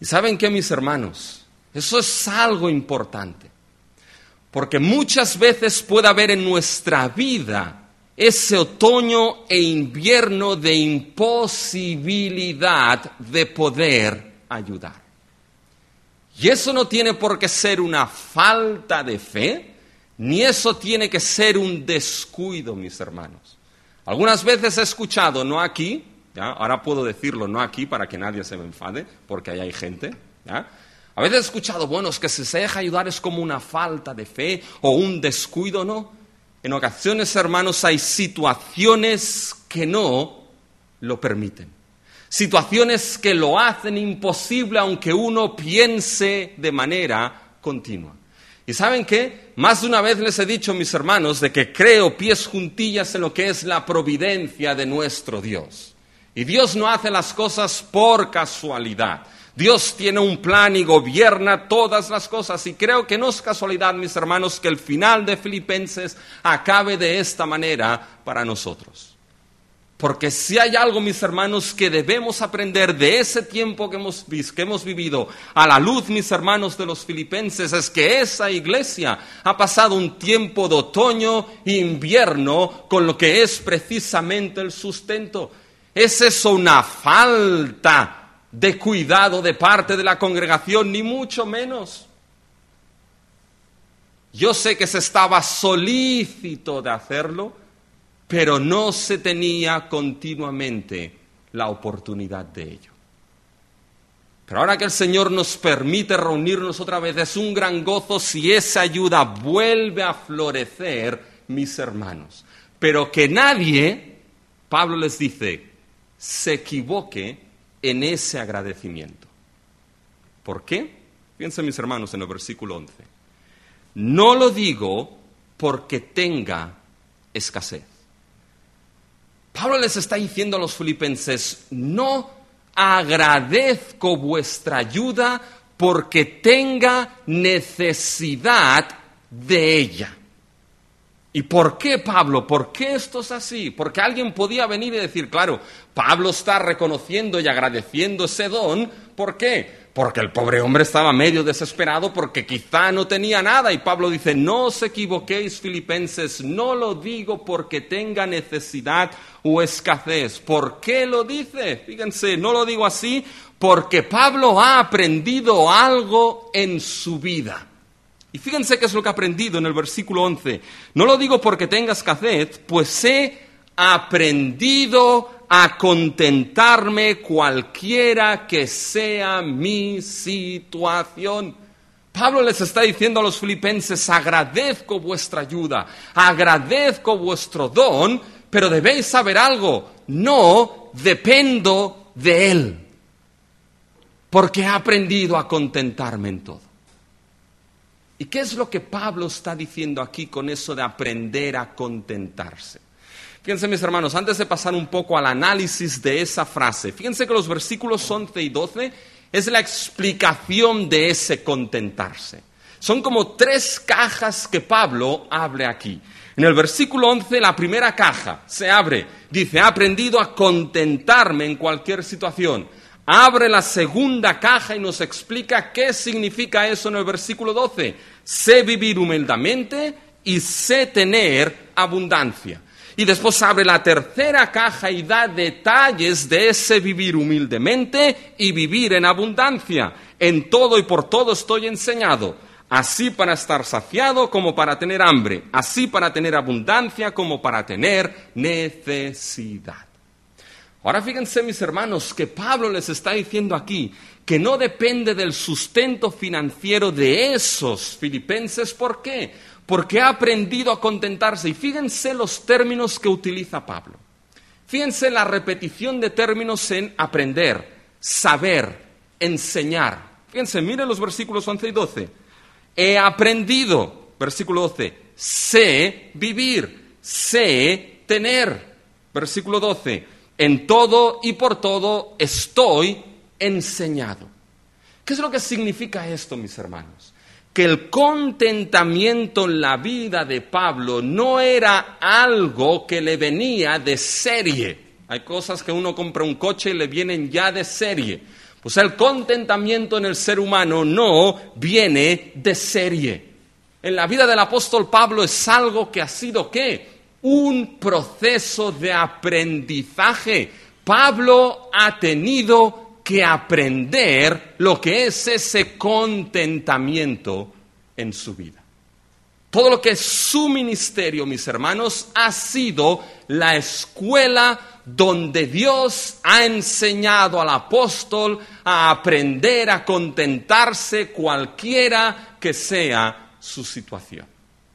¿Y saben qué, mis hermanos? Eso es algo importante. Porque muchas veces puede haber en nuestra vida ese otoño e invierno de imposibilidad de poder ayudar. Y eso no tiene por qué ser una falta de fe, ni eso tiene que ser un descuido, mis hermanos. Algunas veces he escuchado, no aquí, ¿ya? Ahora puedo decirlo, no aquí para que nadie se me enfade, porque ahí hay gente, ¿ya? A veces he escuchado, bueno, es que si se deja ayudar es como una falta de fe o un descuido, ¿no? En ocasiones, hermanos, hay situaciones que no lo permiten. Situaciones que lo hacen imposible aunque uno piense de manera continua. ¿Y saben qué? Más de una vez les he dicho, mis hermanos, de que creo pies juntillas en lo que es la providencia de nuestro Dios. Y Dios no hace las cosas por casualidad. Dios tiene un plan y gobierna todas las cosas. Y creo que no es casualidad, mis hermanos, que el final de Filipenses acabe de esta manera para nosotros. Porque si hay algo, mis hermanos, que debemos aprender de ese tiempo que hemos, que hemos vivido a la luz, mis hermanos, de los filipenses, es que esa iglesia ha pasado un tiempo de otoño e invierno con lo que es precisamente el sustento. ¿Es eso una falta de cuidado de parte de la congregación? Ni mucho menos. Yo sé que se estaba solícito de hacerlo, pero no se tenía continuamente la oportunidad de ello. Pero ahora que el Señor nos permite reunirnos otra vez, es un gran gozo si esa ayuda vuelve a florecer, mis hermanos. Pero que nadie, Pablo les dice, se equivoque en ese agradecimiento. ¿Por qué? Piensen, mis hermanos, en el versículo once. No lo digo porque tenga escasez. Pablo les está diciendo a los filipenses, no agradezco vuestra ayuda porque tenga necesidad de ella. ¿Y por qué, Pablo? ¿Por qué esto es así? Porque alguien podía venir y decir, claro, Pablo está reconociendo y agradeciendo ese don. ¿Por qué? Porque el pobre hombre estaba medio desesperado porque quizá no tenía nada. Y Pablo dice, no os equivoquéis, filipenses, no lo digo porque tenga necesidad o escasez. ¿Por qué lo dice? Fíjense, no lo digo así porque Pablo ha aprendido algo en su vida. Y fíjense qué es lo que ha aprendido en el versículo once. No lo digo porque tenga escasez, pues he aprendido a contentarme cualquiera que sea mi situación. Pablo les está diciendo a los filipenses, agradezco vuestra ayuda, agradezco vuestro don, pero debéis saber algo, no dependo de él, porque he aprendido a contentarme en todo. ¿Y qué es lo que Pablo está diciendo aquí con eso de aprender a contentarse? Fíjense, mis hermanos, antes de pasar un poco al análisis de esa frase, fíjense que los versículos once y doce es la explicación de ese contentarse. Son como tres cajas que Pablo abre aquí. En el versículo once, la primera caja se abre, dice, he aprendido a contentarme en cualquier situación. Abre la segunda caja y nos explica qué significa eso en el versículo doce. Sé vivir humildemente y sé tener abundancia. Y después abre la tercera caja y da detalles de ese vivir humildemente y vivir en abundancia. En todo y por todo estoy enseñado, así para estar saciado como para tener hambre, así para tener abundancia como para tener necesidad. Ahora fíjense, mis hermanos, que Pablo les está diciendo aquí que no depende del sustento financiero de esos filipenses. ¿Por qué? Porque ha aprendido a contentarse. Y fíjense los términos que utiliza Pablo. Fíjense la repetición de términos en aprender, saber, enseñar. Fíjense, miren los versículos once y doce. He aprendido, versículo doce, sé vivir, sé tener. Versículo doce, en todo y por todo estoy enseñado. ¿Qué es lo que significa esto, mis hermanos? Que el contentamiento en la vida de Pablo no era algo que le venía de serie. Hay cosas que uno compra un coche y le vienen ya de serie. Pues el contentamiento en el ser humano no viene de serie. En la vida del apóstol Pablo es algo que ha sido, ¿qué? Un proceso de aprendizaje. Pablo ha tenido que aprender lo que es ese contentamiento en su vida. Todo lo que es su ministerio, mis hermanos, ha sido la escuela donde Dios ha enseñado al apóstol a aprender a contentarse cualquiera que sea su situación.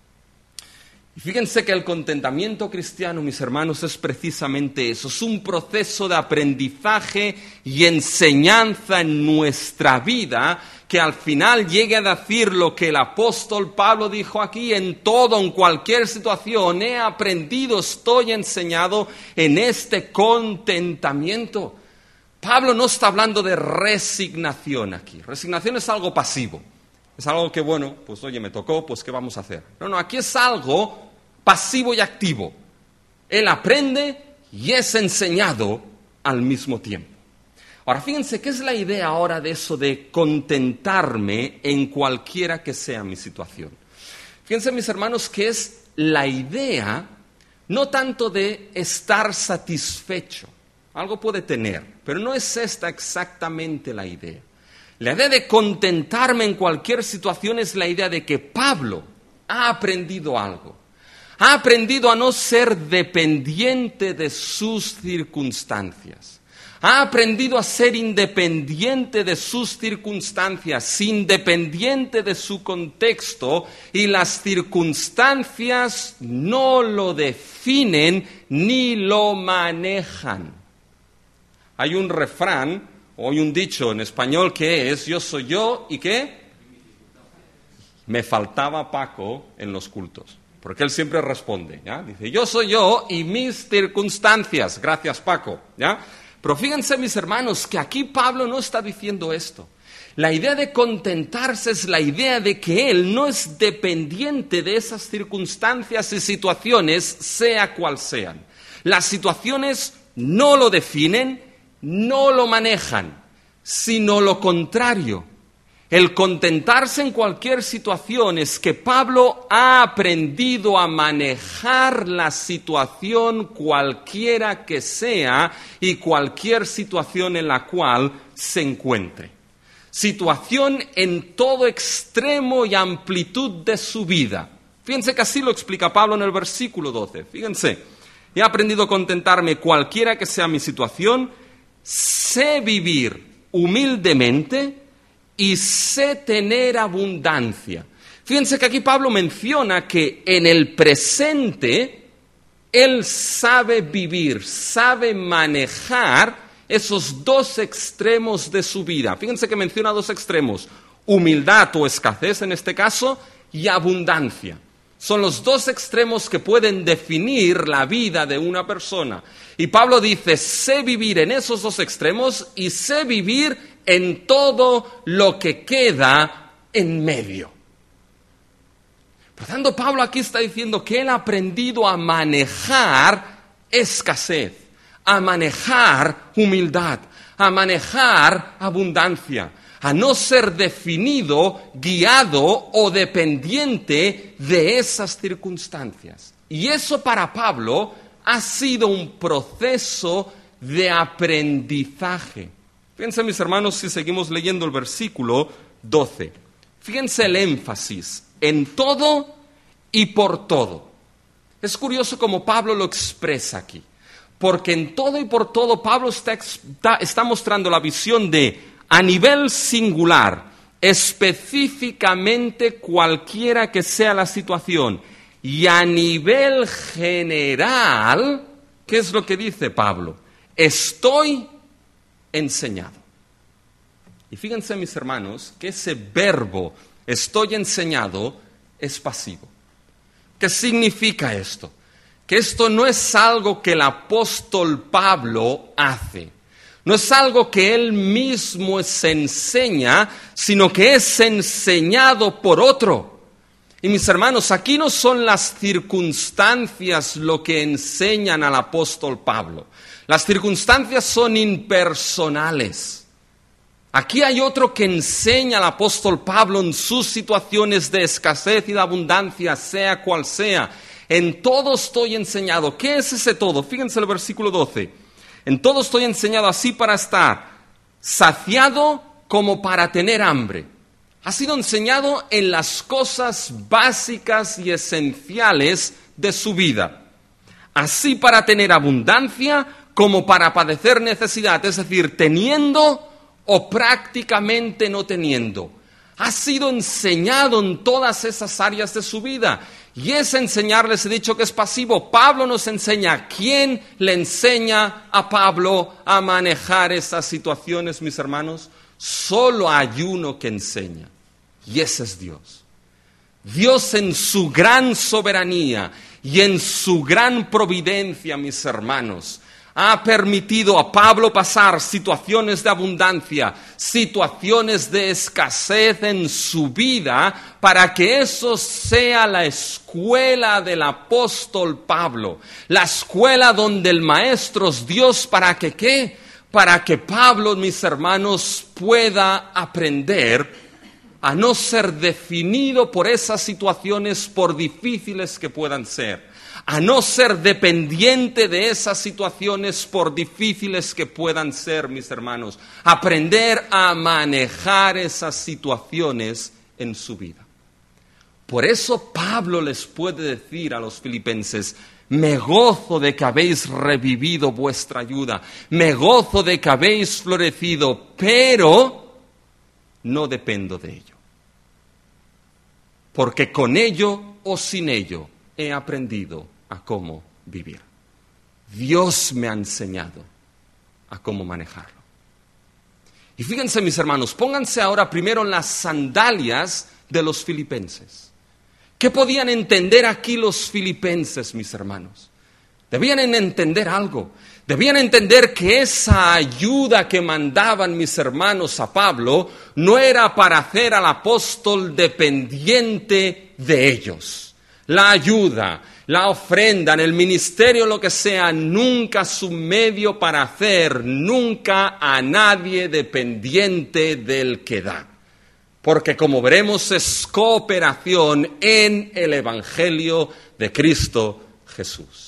Y fíjense que el contentamiento cristiano, mis hermanos, es precisamente eso. Es un proceso de aprendizaje y enseñanza en nuestra vida que al final llegue a decir lo que el apóstol Pablo dijo aquí: en todo, en cualquier situación, he aprendido, estoy enseñado en este contentamiento. Pablo no está hablando de resignación aquí. Resignación es algo pasivo. Es algo que, bueno, pues oye, me tocó, pues ¿qué vamos a hacer? No, no, aquí es algo pasivo y activo. Él aprende y es enseñado al mismo tiempo. Ahora, fíjense, ¿qué es la idea ahora de eso de contentarme en cualquiera que sea mi situación? Fíjense, mis hermanos, que es la idea no tanto de estar satisfecho. Algo puede tener, pero no es esta exactamente la idea. La idea de contentarme en cualquier situación es la idea de que Pablo ha aprendido algo. Ha aprendido a no ser dependiente de sus circunstancias. Ha aprendido a ser independiente de sus circunstancias, independiente de su contexto, y las circunstancias no lo definen ni lo manejan. Hay un refrán, o hay un dicho en español que es: yo soy yo, ¿y qué? Me faltaba Paco en los cultos. Porque él siempre responde, ¿ya? Dice, yo soy yo y mis circunstancias. Gracias, Paco, ¿ya? Pero fíjense, mis hermanos, que aquí Pablo no está diciendo esto. La idea de contentarse es la idea de que él no es dependiente de esas circunstancias y situaciones, sea cual sean. Las situaciones no lo definen, no lo manejan, sino lo contrario. El contentarse en cualquier situación es que Pablo ha aprendido a manejar la situación cualquiera que sea y cualquier situación en la cual se encuentre. Situación en todo extremo y amplitud de su vida. Fíjense que así lo explica Pablo en el versículo doce. Fíjense, he aprendido a contentarme cualquiera que sea mi situación, sé vivir humildemente y sé tener abundancia. Fíjense que aquí Pablo menciona que en el presente él sabe vivir, sabe manejar esos dos extremos de su vida. Fíjense que menciona dos extremos: humildad o escasez en este caso, y abundancia. Son los dos extremos que pueden definir la vida de una persona. Y Pablo dice, sé vivir en esos dos extremos y sé vivir en todo lo que queda en medio. Por tanto, Pablo aquí está diciendo que él ha aprendido a manejar escasez, a manejar humildad, a manejar abundancia, a no ser definido, guiado o dependiente de esas circunstancias. Y eso para Pablo ha sido un proceso de aprendizaje. Fíjense, mis hermanos, si seguimos leyendo el versículo doce. Fíjense el énfasis, en todo y por todo. Es curioso cómo Pablo lo expresa aquí, porque en todo y por todo Pablo está, está, está mostrando la visión de, a nivel singular, específicamente cualquiera que sea la situación, y a nivel general, ¿qué es lo que dice Pablo? Estoy enseñado. Y fíjense, mis hermanos, que ese verbo estoy enseñado es pasivo. ¿Qué significa esto? Que esto no es algo que el apóstol Pablo hace. No es algo que él mismo se enseña, sino que es enseñado por otro. Y mis hermanos, aquí no son las circunstancias lo que enseñan al apóstol Pablo. Las circunstancias son impersonales. Aquí hay otro que enseña al apóstol Pablo en sus situaciones de escasez y de abundancia, sea cual sea. En todo estoy enseñado. ¿Qué es ese todo? Fíjense el versículo doce. En todo estoy enseñado así para estar saciado como para tener hambre. Ha sido enseñado en las cosas básicas y esenciales de su vida. Así para tener abundancia como para padecer necesidad, es decir, teniendo o prácticamente no teniendo. Ha sido enseñado en todas esas áreas de su vida. Y ese enseñar, les he dicho que es pasivo. Pablo nos enseña. ¿Quién le enseña a Pablo a manejar esas situaciones, mis hermanos? Solo hay uno que enseña. Y ese es Dios. Dios en su gran soberanía y en su gran providencia, mis hermanos, ha permitido a Pablo pasar situaciones de abundancia, situaciones de escasez en su vida, para que eso sea la escuela del apóstol Pablo. La escuela donde el maestro es Dios, ¿para que qué? Para que Pablo, mis hermanos, pueda aprender a no ser definido por esas situaciones, por difíciles que puedan ser. A no ser dependiente de esas situaciones, por difíciles que puedan ser, mis hermanos. Aprender a manejar esas situaciones en su vida. Por eso Pablo les puede decir a los filipenses: me gozo de que habéis revivido vuestra ayuda, me gozo de que habéis florecido, pero no dependo de ello. Porque con ello o sin ello he aprendido a cómo vivir. Dios me ha enseñado a cómo manejarlo. Y fíjense, mis hermanos, pónganse ahora primero en las sandalias de los filipenses. ¿Qué podían entender aquí los filipenses, mis hermanos? Debían entender algo. Debían entender que esa ayuda que mandaban mis hermanos a Pablo no era para hacer al apóstol dependiente de ellos. La ayuda, la ofrenda, en el ministerio, lo que sea, nunca es un medio para hacer nunca a nadie dependiente del que da. Porque como veremos es cooperación en el Evangelio de Cristo Jesús.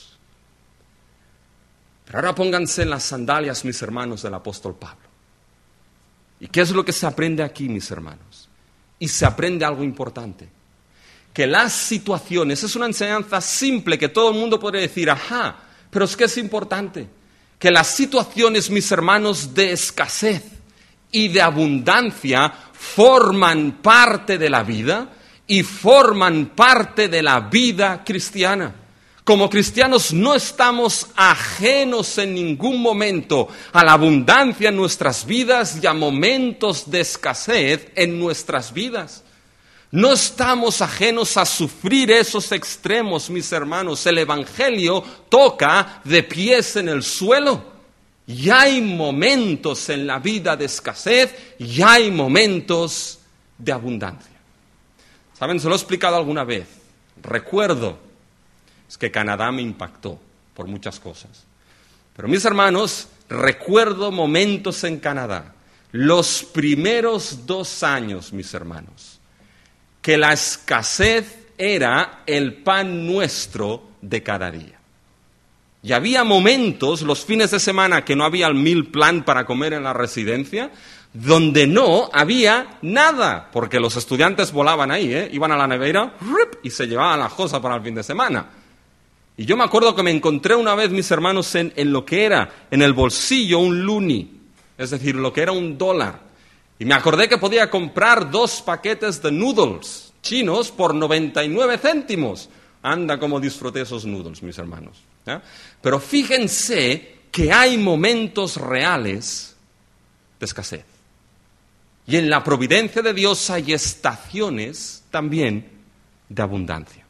Pero ahora pónganse en las sandalias, mis hermanos, del apóstol Pablo. ¿Y qué es lo que se aprende aquí, mis hermanos? Y se aprende algo importante. Que las situaciones, es una enseñanza simple que todo el mundo puede decir, ajá, pero es que es importante. Que las situaciones, mis hermanos, de escasez y de abundancia forman parte de la vida y forman parte de la vida cristiana. Como cristianos no estamos ajenos en ningún momento a la abundancia en nuestras vidas y a momentos de escasez en nuestras vidas. No estamos ajenos a sufrir esos extremos, mis hermanos. El Evangelio toca de pies en el suelo. Y hay momentos en la vida de escasez y hay momentos de abundancia. ¿Saben? Se lo he explicado alguna vez. Recuerdo, es que Canadá me impactó por muchas cosas. Pero mis hermanos, recuerdo momentos en Canadá, los primeros dos años, mis hermanos, que la escasez era el pan nuestro de cada día. Y había momentos, los fines de semana, que no había el meal plan para comer en la residencia, donde no había nada, porque los estudiantes volaban ahí, ¿eh? Iban a la nevera y se llevaban las cosas para el fin de semana. Y yo me acuerdo que me encontré una vez, mis hermanos, en, en lo que era en el bolsillo un loonie, es decir, lo que era un dólar. Y me acordé que podía comprar dos paquetes de noodles chinos por noventa y nueve céntimos. Anda, cómo disfruté esos noodles, mis hermanos. ¿Eh? Pero fíjense que hay momentos reales de escasez. Y en la providencia de Dios hay estaciones también de abundancia.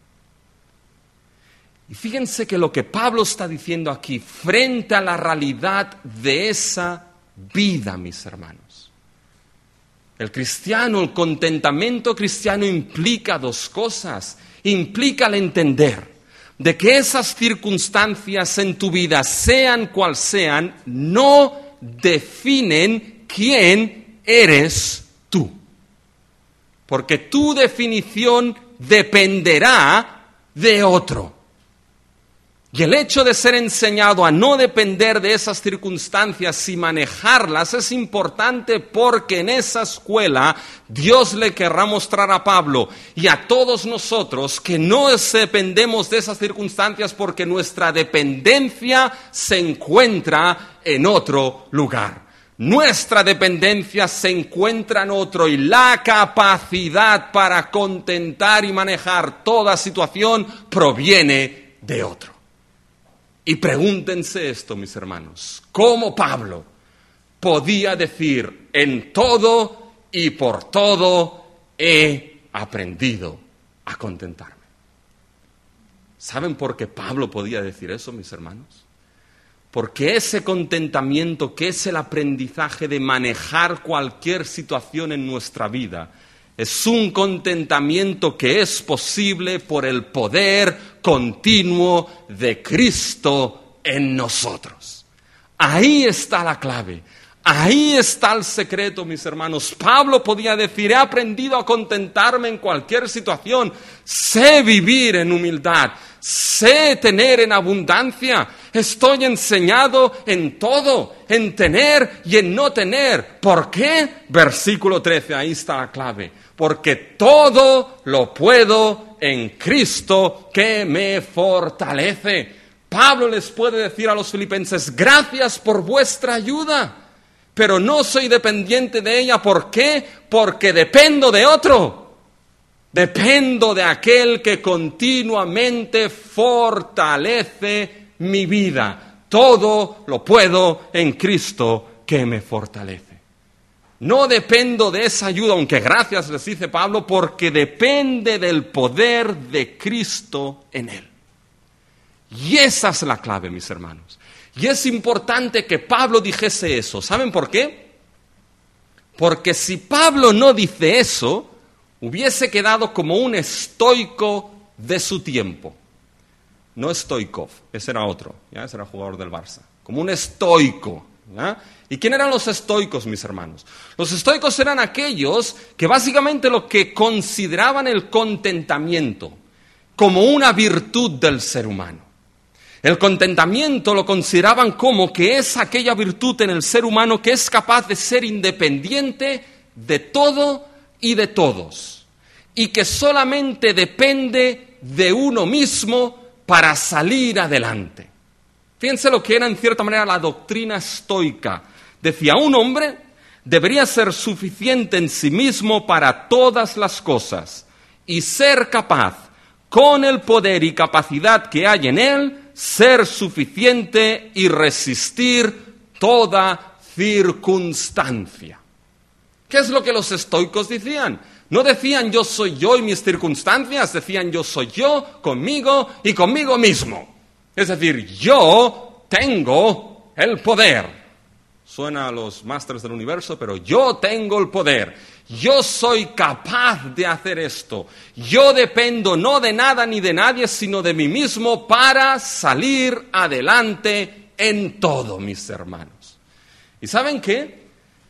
Y fíjense que lo que Pablo está diciendo aquí, frente a la realidad de esa vida, mis hermanos. El cristiano, el contentamiento cristiano implica dos cosas. Implica el entender de que esas circunstancias en tu vida, sean cual sean, no definen quién eres tú. Porque tu definición dependerá de otro. Y el hecho de ser enseñado a no depender de esas circunstancias y manejarlas es importante porque en esa escuela Dios le querrá mostrar a Pablo y a todos nosotros que no dependemos de esas circunstancias porque nuestra dependencia se encuentra en otro lugar. Nuestra dependencia se encuentra en otro y la capacidad para contentar y manejar toda situación proviene de otro. Y pregúntense esto, mis hermanos, ¿cómo Pablo podía decir en todo y por todo he aprendido a contentarme? ¿Saben por qué Pablo podía decir eso, mis hermanos? Porque ese contentamiento, que es el aprendizaje de manejar cualquier situación en nuestra vida, es un contentamiento que es posible por el poder continuo de Cristo en nosotros. Ahí está la clave, ahí está el secreto, mis hermanos. Pablo podía decir, he aprendido a contentarme en cualquier situación, sé vivir en humildad, sé tener en abundancia, estoy enseñado en todo, en tener y en no tener. ¿Por qué? Versículo trece, ahí está la clave. Porque todo lo puedo en Cristo que me fortalece. Pablo les puede decir a los filipenses, gracias por vuestra ayuda, pero no soy dependiente de ella. ¿Por qué? Porque dependo de otro. Dependo de aquel que continuamente fortalece mi vida. Todo lo puedo en Cristo que me fortalece. No dependo de esa ayuda, aunque gracias les dice Pablo, porque depende del poder de Cristo en él. Y esa es la clave, mis hermanos. Y es importante que Pablo dijese eso. ¿Saben por qué? Porque si Pablo no dice eso, hubiese quedado como un estoico de su tiempo. No Stoichkov, ese era otro, ¿ya? Ese era jugador del Barça. Como un estoico, ¿ya? ¿Y quién eran los estoicos, mis hermanos? Los estoicos eran aquellos que básicamente lo que consideraban el contentamiento como una virtud del ser humano. El contentamiento lo consideraban como que es aquella virtud en el ser humano que es capaz de ser independiente de todo y de todos, y que solamente depende de uno mismo para salir adelante. Fíjense lo que era en cierta manera la doctrina estoica. Decía, un hombre debería ser suficiente en sí mismo para todas las cosas y ser capaz, con el poder y capacidad que hay en él, ser suficiente y resistir toda circunstancia. ¿Qué es lo que los estoicos decían? No decían yo soy yo y mis circunstancias, decían yo soy yo, conmigo y conmigo mismo. Es decir, yo tengo el poder. Suena a los Masters del Universo, pero yo tengo el poder. Yo soy capaz de hacer esto. Yo dependo no de nada ni de nadie, sino de mí mismo para salir adelante en todo, mis hermanos. ¿Y saben qué?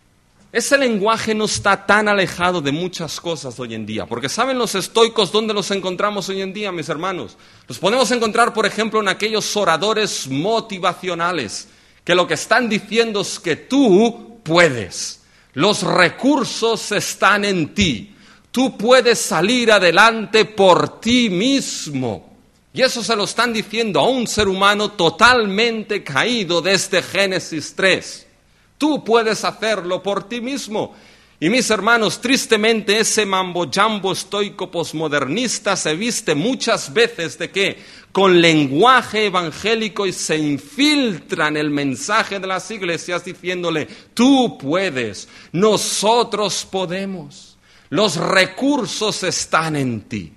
Ese lenguaje no está tan alejado de muchas cosas hoy en día, porque ¿saben los estoicos dónde los encontramos hoy en día, mis hermanos? Los podemos encontrar, por ejemplo, en aquellos oradores motivacionales, que lo que están diciendo es que tú puedes, los recursos están en ti, tú puedes salir adelante por ti mismo. Y eso se lo están diciendo a un ser humano totalmente caído desde Génesis tres. Tú puedes hacerlo por ti mismo. Y mis hermanos, tristemente ese mambo jambo estoico posmodernista se viste muchas veces de qué? Con lenguaje evangélico y se infiltra en el mensaje de las iglesias diciéndole, tú puedes, nosotros podemos, los recursos están en ti.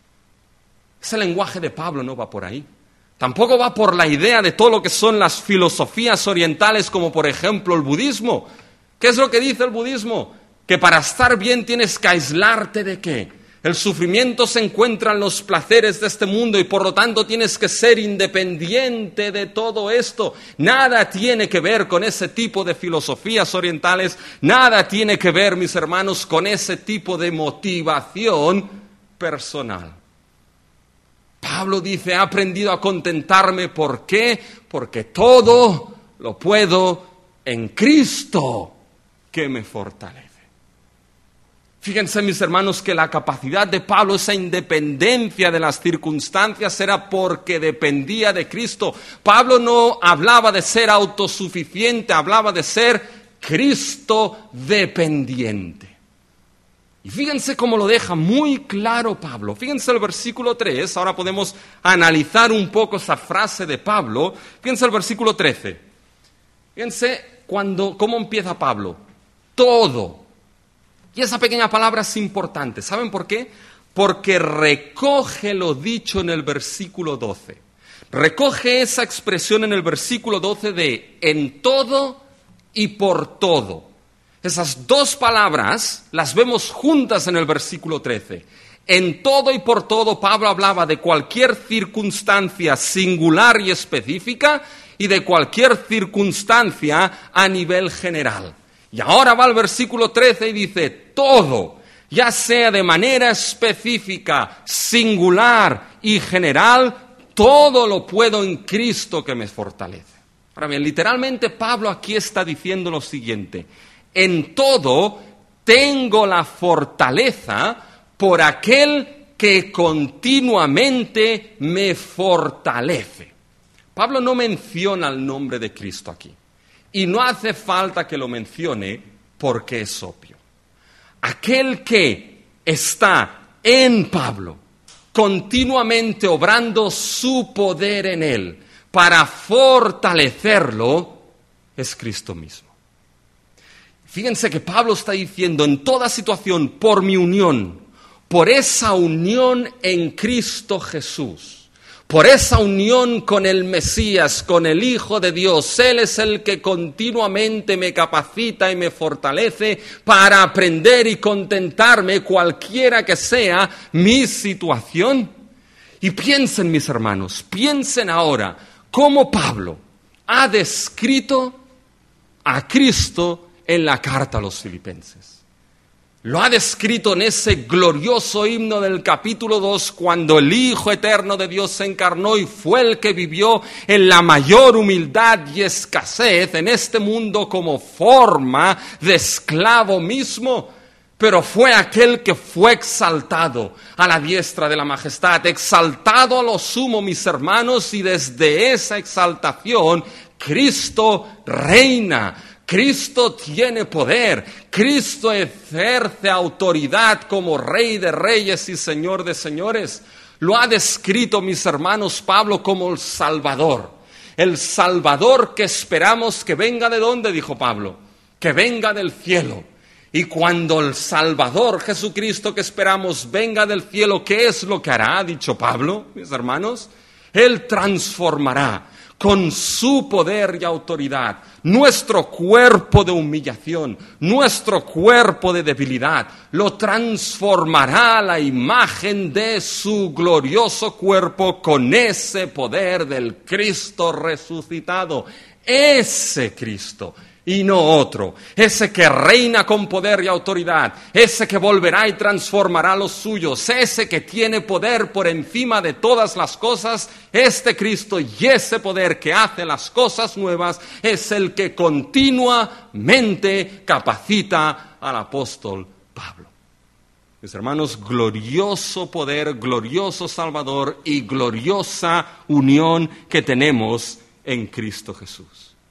Ese lenguaje de Pablo no va por ahí. Tampoco va por la idea de todo lo que son las filosofías orientales, como por ejemplo el budismo. ¿Qué es lo que dice el budismo? Que para estar bien tienes que aislarte ¿de qué? El sufrimiento se encuentra en los placeres de este mundo y por lo tanto tienes que ser independiente de todo esto. Nada tiene que ver con ese tipo de filosofías orientales, nada tiene que ver, mis hermanos, con ese tipo de motivación personal. Pablo dice, he aprendido a contentarme. ¿Por qué? Porque todo lo puedo en Cristo que me fortalece. Fíjense, mis hermanos, que la capacidad de Pablo, esa independencia de las circunstancias, era porque dependía de Cristo. Pablo no hablaba de ser autosuficiente, hablaba de ser Cristo dependiente. Y fíjense cómo lo deja muy claro Pablo. Fíjense el versículo tres, ahora podemos analizar un poco esa frase de Pablo. Fíjense el versículo trece. Fíjense cuando, cómo empieza Pablo. Todo. Y esa pequeña palabra es importante. ¿Saben por qué? Porque recoge lo dicho en el versículo doce. Recoge esa expresión en el versículo doce de en todo y por todo. Esas dos palabras las vemos juntas en el versículo trece. En todo y por todo Pablo hablaba de cualquier circunstancia singular y específica y de cualquier circunstancia a nivel general. Y ahora va al versículo trece y dice, todo, ya sea de manera específica, singular y general, todo lo puedo en Cristo que me fortalece. Ahora bien, literalmente Pablo aquí está diciendo lo siguiente, en todo tengo la fortaleza por aquel que continuamente me fortalece. Pablo no menciona el nombre de Cristo aquí. Y no hace falta que lo mencione porque es obvio. Aquel que está en Pablo, continuamente obrando su poder en él para fortalecerlo, es Cristo mismo. Fíjense que Pablo está diciendo en toda situación, por mi unión, por esa unión en Cristo Jesús, por esa unión con el Mesías, con el Hijo de Dios, Él es el que continuamente me capacita y me fortalece para aprender y contentarme cualquiera que sea mi situación. Y piensen, mis hermanos, piensen ahora cómo Pablo ha descrito a Cristo en la carta a los Filipenses. Lo ha descrito en ese glorioso himno del capítulo dos, cuando el Hijo eterno de Dios se encarnó y fue el que vivió en la mayor humildad y escasez en este mundo como forma de esclavo mismo, pero fue aquel que fue exaltado a la diestra de la majestad, exaltado a lo sumo, mis hermanos, y desde esa exaltación Cristo reina. Cristo tiene poder, Cristo ejerce autoridad como Rey de Reyes y Señor de Señores. Lo ha descrito, mis hermanos, Pablo como el Salvador. El Salvador que esperamos que venga ¿de dónde? Dijo Pablo, que venga del cielo. Y cuando el Salvador Jesucristo que esperamos venga del cielo, ¿qué es lo que hará? Ha dicho Pablo, mis hermanos, Él transformará con su poder y autoridad nuestro cuerpo de humillación, nuestro cuerpo de debilidad, lo transformará a la imagen de su glorioso cuerpo con ese poder del Cristo resucitado. Ese Cristo y no otro, ese que reina con poder y autoridad, ese que volverá y transformará a los suyos, ese que tiene poder por encima de todas las cosas, este Cristo y ese poder que hace las cosas nuevas es el que continuamente capacita al apóstol Pablo. Mis hermanos, glorioso poder, glorioso Salvador y gloriosa unión que tenemos en Cristo Jesús.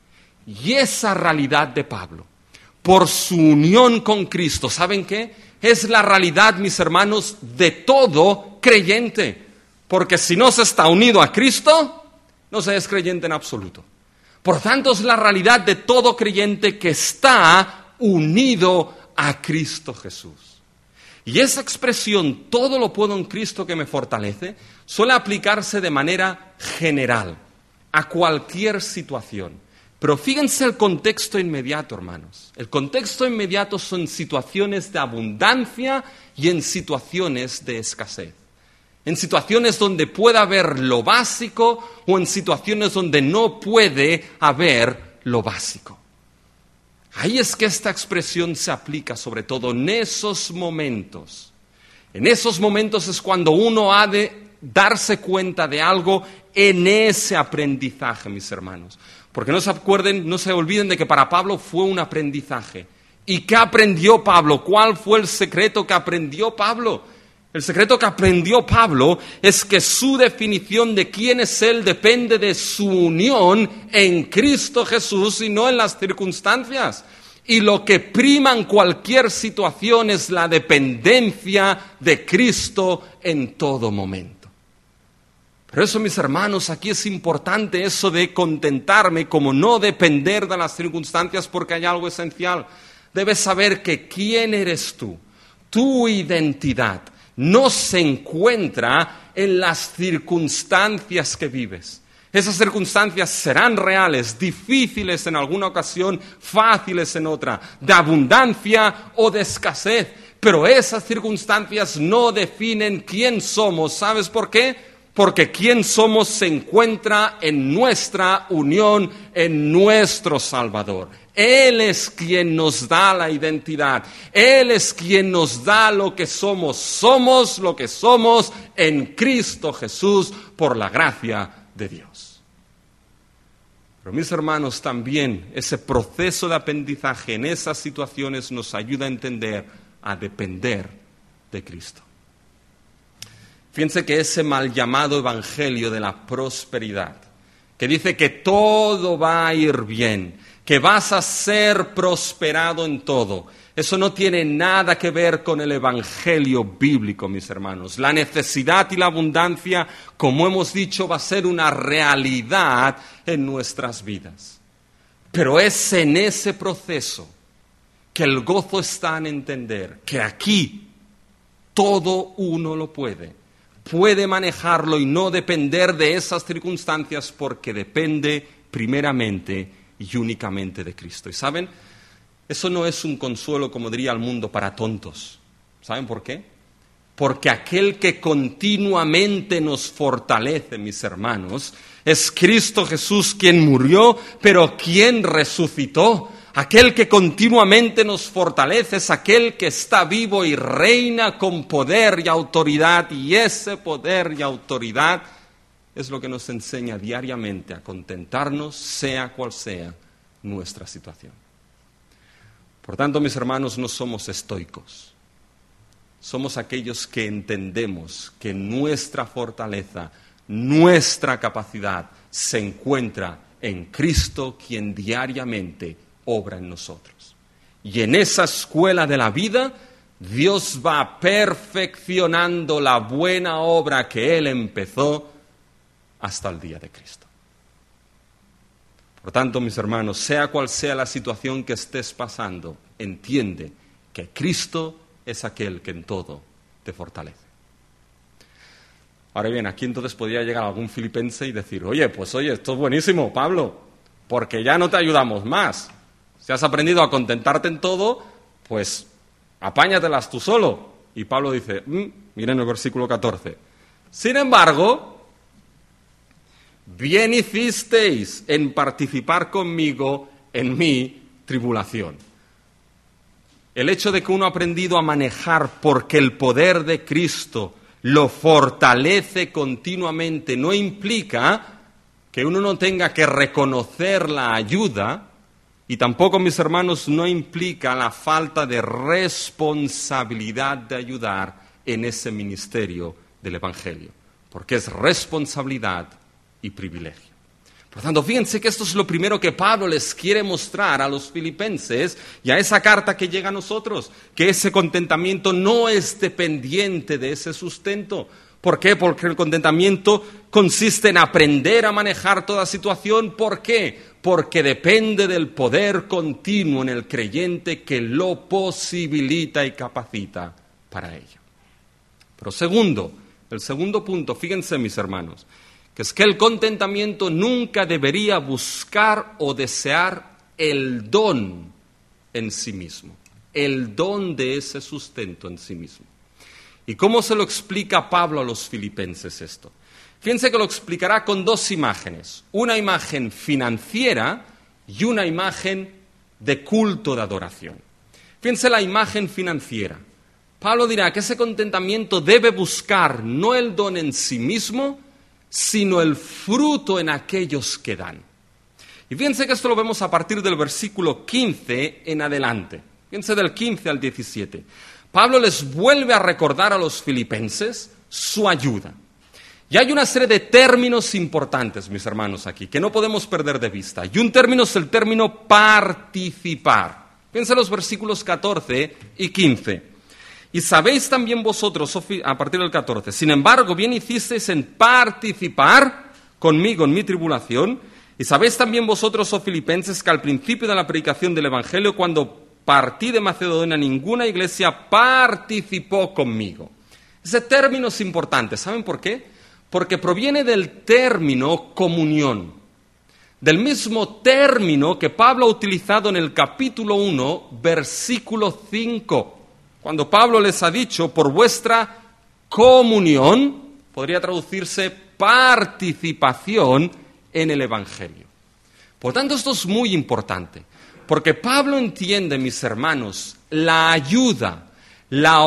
Y esa realidad de Pablo, por su unión con Cristo, ¿saben qué? Es la realidad, mis hermanos, de todo creyente. Porque si no se está unido a Cristo, no se es creyente en absoluto. Por tanto, es la realidad de todo creyente que está unido a Cristo Jesús. Y esa expresión, todo lo puedo en Cristo que me fortalece, suele aplicarse de manera general a cualquier situación. Pero fíjense el contexto inmediato, hermanos. El contexto inmediato son situaciones de abundancia y en situaciones de escasez. En situaciones donde pueda haber lo básico o en situaciones donde no puede haber lo básico. Ahí es que esta expresión se aplica sobre todo en esos momentos. En esos momentos es cuando uno ha de darse cuenta de algo en ese aprendizaje, mis hermanos. Porque no se acuerden, no se olviden de que para Pablo fue un aprendizaje. ¿Y qué aprendió Pablo? ¿Cuál fue el secreto que aprendió Pablo? El secreto que aprendió Pablo es que su definición de quién es él depende de su unión en Cristo Jesús y no en las circunstancias. Y lo que prima en cualquier situación es la dependencia de Cristo en todo momento. Por eso, mis hermanos, aquí es importante eso de contentarme como no depender de las circunstancias porque hay algo esencial. Debes saber que quién eres tú, tu identidad, no se encuentra en las circunstancias que vives. Esas circunstancias serán reales, difíciles en alguna ocasión, fáciles en otra, de abundancia o de escasez. Pero esas circunstancias no definen quién somos. ¿Sabes por qué? Porque quién somos se encuentra en nuestra unión, en nuestro Salvador. Él es quien nos da la identidad. Él es quien nos da lo que somos. Somos lo que somos en Cristo Jesús por la gracia de Dios. Pero mis hermanos, también ese proceso de aprendizaje en esas situaciones nos ayuda a entender, a depender de Cristo. Fíjense que ese mal llamado evangelio de la prosperidad, que dice que todo va a ir bien, que vas a ser prosperado en todo, eso no tiene nada que ver con el evangelio bíblico, mis hermanos. La necesidad y la abundancia, como hemos dicho, va a ser una realidad en nuestras vidas. Pero es en ese proceso que el gozo está en entender que aquí todo uno lo puede. Puede manejarlo y no depender de esas circunstancias porque depende primeramente y únicamente de Cristo. ¿Y saben? Eso no es un consuelo, como diría el mundo, para tontos. ¿Saben por qué? Porque aquel que continuamente nos fortalece, mis hermanos, es Cristo Jesús quien murió, pero quien resucitó. Aquel que continuamente nos fortalece es aquel que está vivo y reina con poder y autoridad. Y ese poder y autoridad es lo que nos enseña diariamente a contentarnos, sea cual sea nuestra situación. Por tanto, mis hermanos, no somos estoicos. Somos aquellos que entendemos que nuestra fortaleza, nuestra capacidad se encuentra en Cristo, quien diariamente obra en nosotros. Y en esa escuela de la vida, Dios va perfeccionando la buena obra que Él empezó hasta el día de Cristo. Por tanto, mis hermanos, sea cual sea la situación que estés pasando, entiende que Cristo es aquel que en todo te fortalece. Ahora bien, aquí entonces podría llegar algún filipense y decir, oye, pues oye, esto es buenísimo, Pablo, porque ya no te ayudamos más. Si has aprendido a contentarte en todo, pues apáñatelas tú solo. Y Pablo dice, mmm, miren el versículo catorce. Sin embargo, bien hicisteis en participar conmigo en mi tribulación. El hecho de que uno ha aprendido a manejar porque el poder de Cristo lo fortalece continuamente no implica que uno no tenga que reconocer la ayuda. Y tampoco, mis hermanos, no implica la falta de responsabilidad de ayudar en ese ministerio del Evangelio, porque es responsabilidad y privilegio. Por tanto, fíjense que esto es lo primero que Pablo les quiere mostrar a los filipenses y a esa carta que llega a nosotros, que ese contentamiento no es dependiente de ese sustento. ¿Por qué? Porque el contentamiento consiste en aprender a manejar toda situación. ¿Por qué? Porque depende del poder continuo en el creyente que lo posibilita y capacita para ello. Pero segundo, el segundo punto, fíjense mis hermanos, que es que el contentamiento nunca debería buscar o desear el don en sí mismo, el don de ese sustento en sí mismo. ¿Y cómo se lo explica Pablo a los filipenses esto? Fíjense que lo explicará con dos imágenes, una imagen financiera y una imagen de culto de adoración. Fíjense la imagen financiera. Pablo dirá que ese contentamiento debe buscar no el don en sí mismo, sino el fruto en aquellos que dan. Y fíjense que esto lo vemos a partir del versículo quince en adelante. Fíjense del quince al diecisiete. Pablo les vuelve a recordar a los filipenses su ayuda. Y hay una serie de términos importantes, mis hermanos, aquí, que no podemos perder de vista. Y un término es el término participar. Fíjense los versículos catorce y quince. Y sabéis también vosotros, a partir del catorce, sin embargo, bien hicisteis en participar conmigo en mi tribulación, y sabéis también vosotros, oh filipenses, que al principio de la predicación del Evangelio, cuando partí de Macedonia, ninguna iglesia participó conmigo. Ese término es importante, ¿saben por qué? Porque proviene del término comunión, del mismo término que Pablo ha utilizado en el capítulo uno, versículo cinco. Cuando Pablo les ha dicho, por vuestra comunión, podría traducirse participación en el Evangelio. Por tanto, esto es muy importante, porque Pablo entiende, mis hermanos, la ayuda, la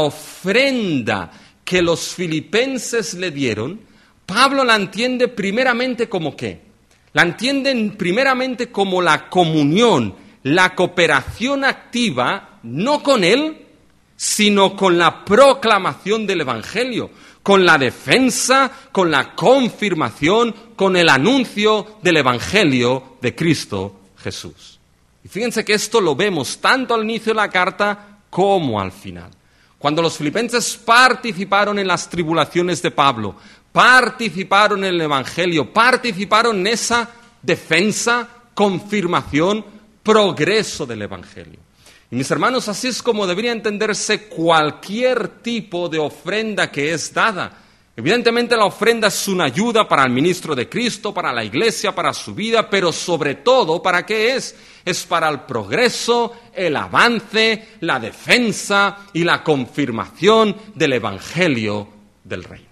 ofrenda que los filipenses le dieron. Pablo la entiende primeramente como ¿qué? La entienden primeramente como la comunión, la cooperación activa, no con él, sino con la proclamación del Evangelio, con la defensa, con la confirmación, con el anuncio del Evangelio de Cristo Jesús. Y fíjense que esto lo vemos tanto al inicio de la carta como al final. Cuando los filipenses participaron en las tribulaciones de Pablo, participaron en el Evangelio, participaron en esa defensa, confirmación, progreso del Evangelio. Y mis hermanos, así es como debería entenderse cualquier tipo de ofrenda que es dada. Evidentemente la ofrenda es una ayuda para el ministro de Cristo, para la iglesia, para su vida, pero sobre todo, ¿para qué es? Es para el progreso, el avance, la defensa y la confirmación del Evangelio del Reino.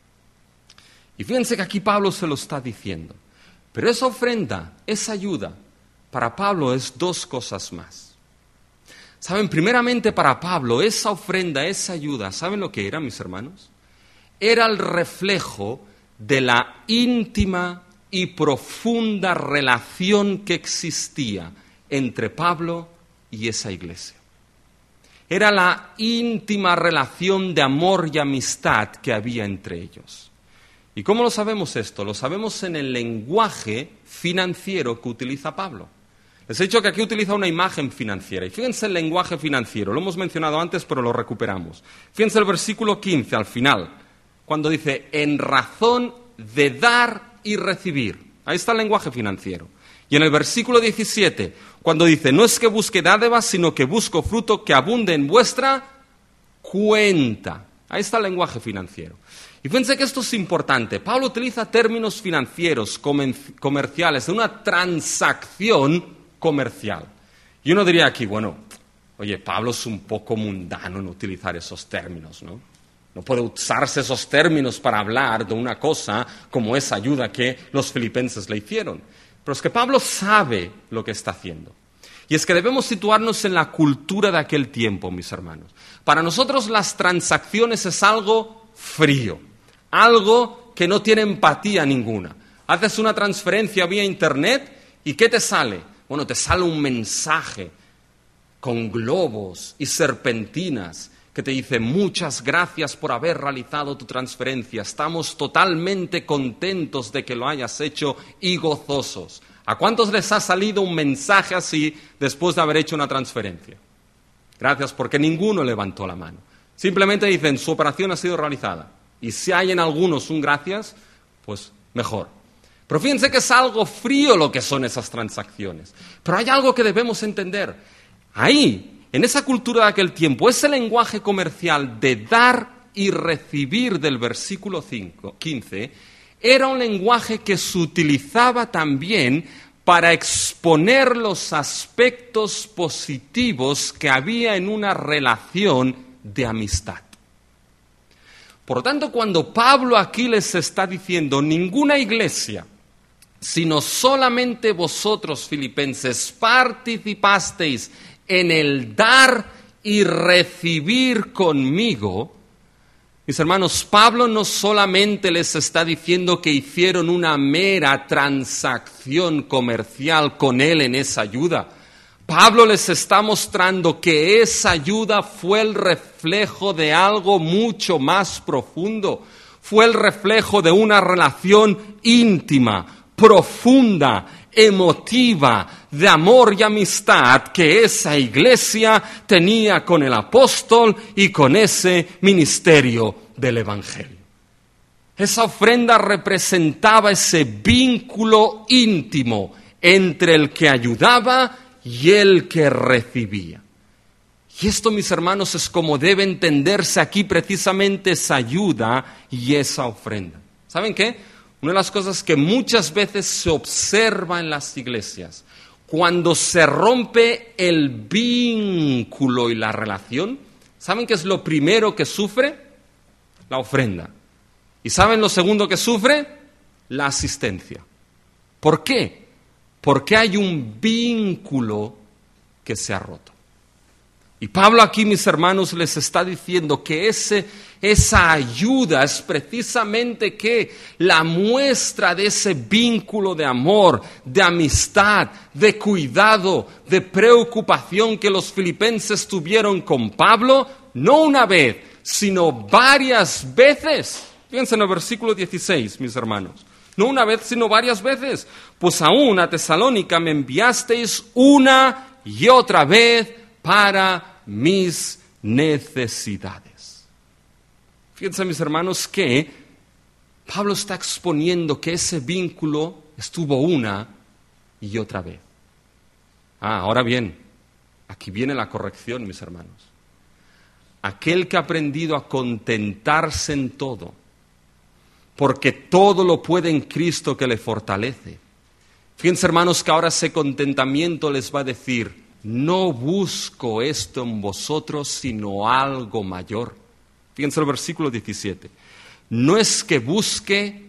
Y fíjense que aquí Pablo se lo está diciendo. Pero esa ofrenda, esa ayuda, para Pablo es dos cosas más. ¿Saben? Primeramente para Pablo, esa ofrenda, esa ayuda, ¿saben lo que era, mis hermanos? Era el reflejo de la íntima y profunda relación que existía entre Pablo y esa iglesia. Era la íntima relación de amor y amistad que había entre ellos. ¿Y cómo lo sabemos esto? Lo sabemos en el lenguaje financiero que utiliza Pablo. Les he dicho que aquí utiliza una imagen financiera. Y fíjense el lenguaje financiero. Lo hemos mencionado antes, pero lo recuperamos. Fíjense el versículo quince, al final, cuando dice, en razón de dar y recibir. Ahí está el lenguaje financiero. Y en el versículo diecisiete, cuando dice, no es que busque dádivas, sino que busco fruto que abunde en vuestra cuenta. Ahí está el lenguaje financiero. Y fíjense que esto es importante. Pablo utiliza términos financieros, comerciales, de una transacción comercial. Y uno diría aquí, bueno, oye, Pablo es un poco mundano en utilizar esos términos, ¿no? No puede usarse esos términos para hablar de una cosa como esa ayuda que los filipenses le hicieron. Pero es que Pablo sabe lo que está haciendo. Y es que debemos situarnos en la cultura de aquel tiempo, mis hermanos. Para nosotros las transacciones es algo frío, algo que no tiene empatía ninguna. Haces una transferencia vía internet y ¿qué te sale? Bueno, te sale un mensaje con globos y serpentinas que te dice muchas gracias por haber realizado tu transferencia. Estamos totalmente contentos de que lo hayas hecho y gozosos. ¿A cuántos les ha salido un mensaje así después de haber hecho una transferencia? Gracias, porque ninguno levantó la mano. Simplemente dicen, su operación ha sido realizada. Y si hay en algunos un gracias, pues mejor. Pero fíjense que es algo frío lo que son esas transacciones. Pero hay algo que debemos entender. Ahí, en esa cultura de aquel tiempo, ese lenguaje comercial de dar y recibir del versículo cinco, quince, era un lenguaje que se utilizaba también para exponer los aspectos positivos que había en una relación de amistad. Por lo tanto, cuando Pablo aquí les está diciendo, ninguna iglesia, sino solamente vosotros, filipenses, participasteis en el dar y recibir conmigo, mis hermanos, Pablo no solamente les está diciendo que hicieron una mera transacción comercial con él en esa ayuda. Pablo les está mostrando que esa ayuda fue el reflejo de algo mucho más profundo. Fue el reflejo de una relación íntima, profunda, emotiva, de amor y amistad que esa iglesia tenía con el apóstol y con ese ministerio del Evangelio. Esa ofrenda representaba ese vínculo íntimo entre el que ayudaba y el que recibía. Y esto, mis hermanos, es como debe entenderse aquí precisamente esa ayuda y esa ofrenda. ¿Saben qué? Una de las cosas que muchas veces se observa en las iglesias, cuando se rompe el vínculo y la relación, ¿saben qué es lo primero que sufre? La ofrenda. ¿Y saben lo segundo que sufre? La asistencia. ¿Por qué? Porque hay un vínculo que se ha roto. Y Pablo aquí, mis hermanos, les está diciendo que ese, esa ayuda es precisamente que la muestra de ese vínculo de amor, de amistad, de cuidado, de preocupación que los filipenses tuvieron con Pablo, no una vez, sino varias veces. Fíjense en el versículo dieciséis, mis hermanos. No una vez, sino varias veces. Pues aún a Tesalónica me enviasteis una y otra vez para mis necesidades. Fíjense, mis hermanos, que Pablo está exponiendo que ese vínculo estuvo una y otra vez. Ah, ahora bien, aquí viene la corrección, mis hermanos. Aquel que ha aprendido a contentarse en todo, porque todo lo puede en Cristo que le fortalece. Fíjense, hermanos, que ahora ese contentamiento les va a decir: no busco esto en vosotros, sino algo mayor. Fíjense el versículo diecisiete. No es que busque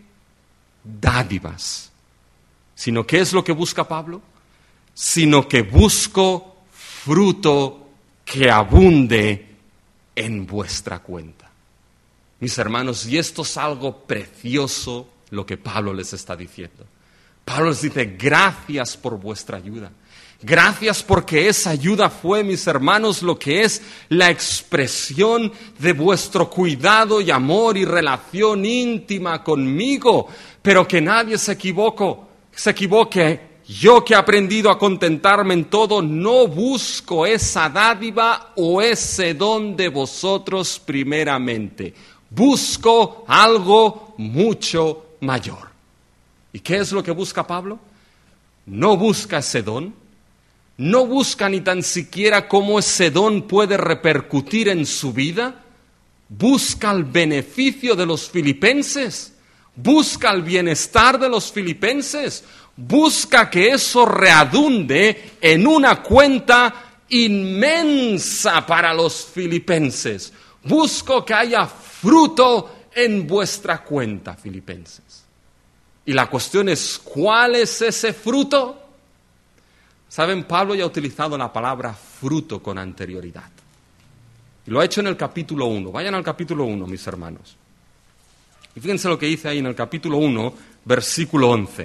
dádivas, sino ¿qué es lo que busca Pablo? Sino que busco fruto que abunde en vuestra cuenta. Mis hermanos, y esto es algo precioso lo que Pablo les está diciendo. Pablo les dice: gracias por vuestra ayuda. Gracias porque esa ayuda fue, mis hermanos, lo que es la expresión de vuestro cuidado y amor y relación íntima conmigo. Pero que nadie se equivoque, se equivoque. Yo que he aprendido a contentarme en todo, no busco esa dádiva o ese don de vosotros primeramente. Busco algo mucho mayor. ¿Y qué es lo que busca Pablo? No busca ese don. No busca ni tan siquiera cómo ese don puede repercutir en su vida. Busca el beneficio de los filipenses. Busca el bienestar de los filipenses. Busca que eso redunde en una cuenta inmensa para los filipenses. Busco que haya fruto en vuestra cuenta, filipenses. Y la cuestión es, ¿cuál es ese fruto? Saben, Pablo ya ha utilizado la palabra fruto con anterioridad. Y lo ha hecho en el capítulo uno. Vayan al capítulo uno, mis hermanos. Y fíjense lo que dice ahí en el capítulo uno, versículo once.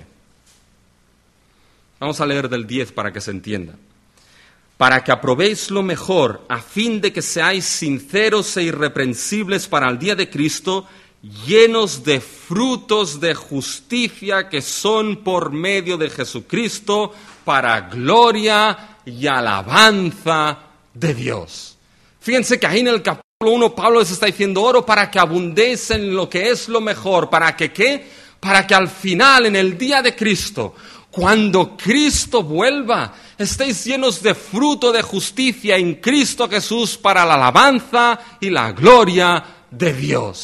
Vamos a leer del diez para que se entienda. Para que aprobéis lo mejor, a fin de que seáis sinceros e irreprensibles para el día de Cristo, llenos de frutos de justicia que son por medio de Jesucristo, para gloria y alabanza de Dios. Fíjense que ahí en el capítulo uno Pablo les está diciendo: oro para que abundéis en lo que es lo mejor. ¿Para que qué? Para que al final, en el día de Cristo, cuando Cristo vuelva, estéis llenos de fruto de justicia en Cristo Jesús para la alabanza y la gloria de Dios.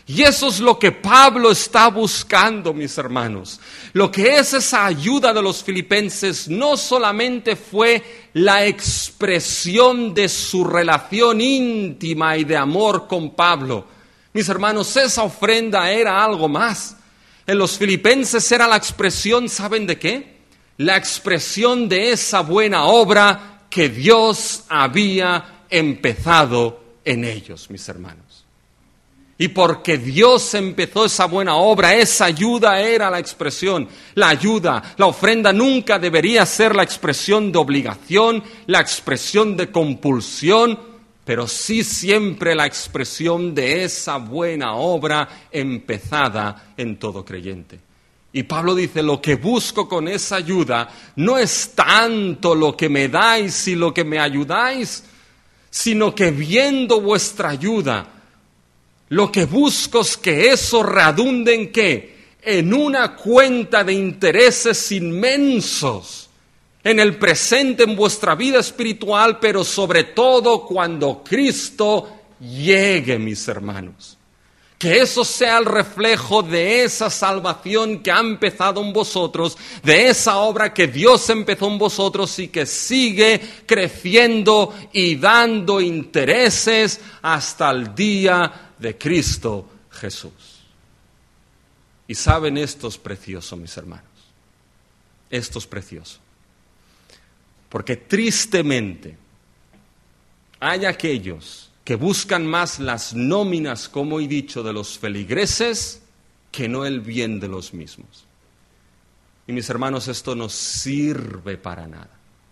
Y eso es lo que Pablo está buscando, mis hermanos. Lo que es esa ayuda de los filipenses no solamente fue la expresión de su relación íntima y de amor con Pablo. Mis hermanos, esa ofrenda era algo más. En los filipenses era la expresión, ¿saben de qué? La expresión de esa buena obra que Dios había empezado en ellos, mis hermanos. Y porque Dios empezó esa buena obra, esa ayuda era la expresión. La ayuda, la ofrenda nunca debería ser la expresión de obligación, la expresión de compulsión, pero sí siempre la expresión de esa buena obra empezada en todo creyente. Y Pablo dice, lo que busco con esa ayuda no es tanto lo que me dais y lo que me ayudáis, sino que viendo vuestra ayuda, lo que busco es que eso redunde en ¿qué? En una cuenta de intereses inmensos, en el presente, en vuestra vida espiritual, pero sobre todo cuando Cristo llegue, mis hermanos. Que eso sea el reflejo de esa salvación que ha empezado en vosotros, de esa obra que Dios empezó en vosotros y que sigue creciendo y dando intereses hasta el día de Cristo Jesús. Y saben, esto es precioso, mis hermanos. Esto es precioso. Porque tristemente hay aquellos que buscan más las nóminas, como he dicho, de los feligreses que no el bien de los mismos. Y mis hermanos, esto no sirve para nada.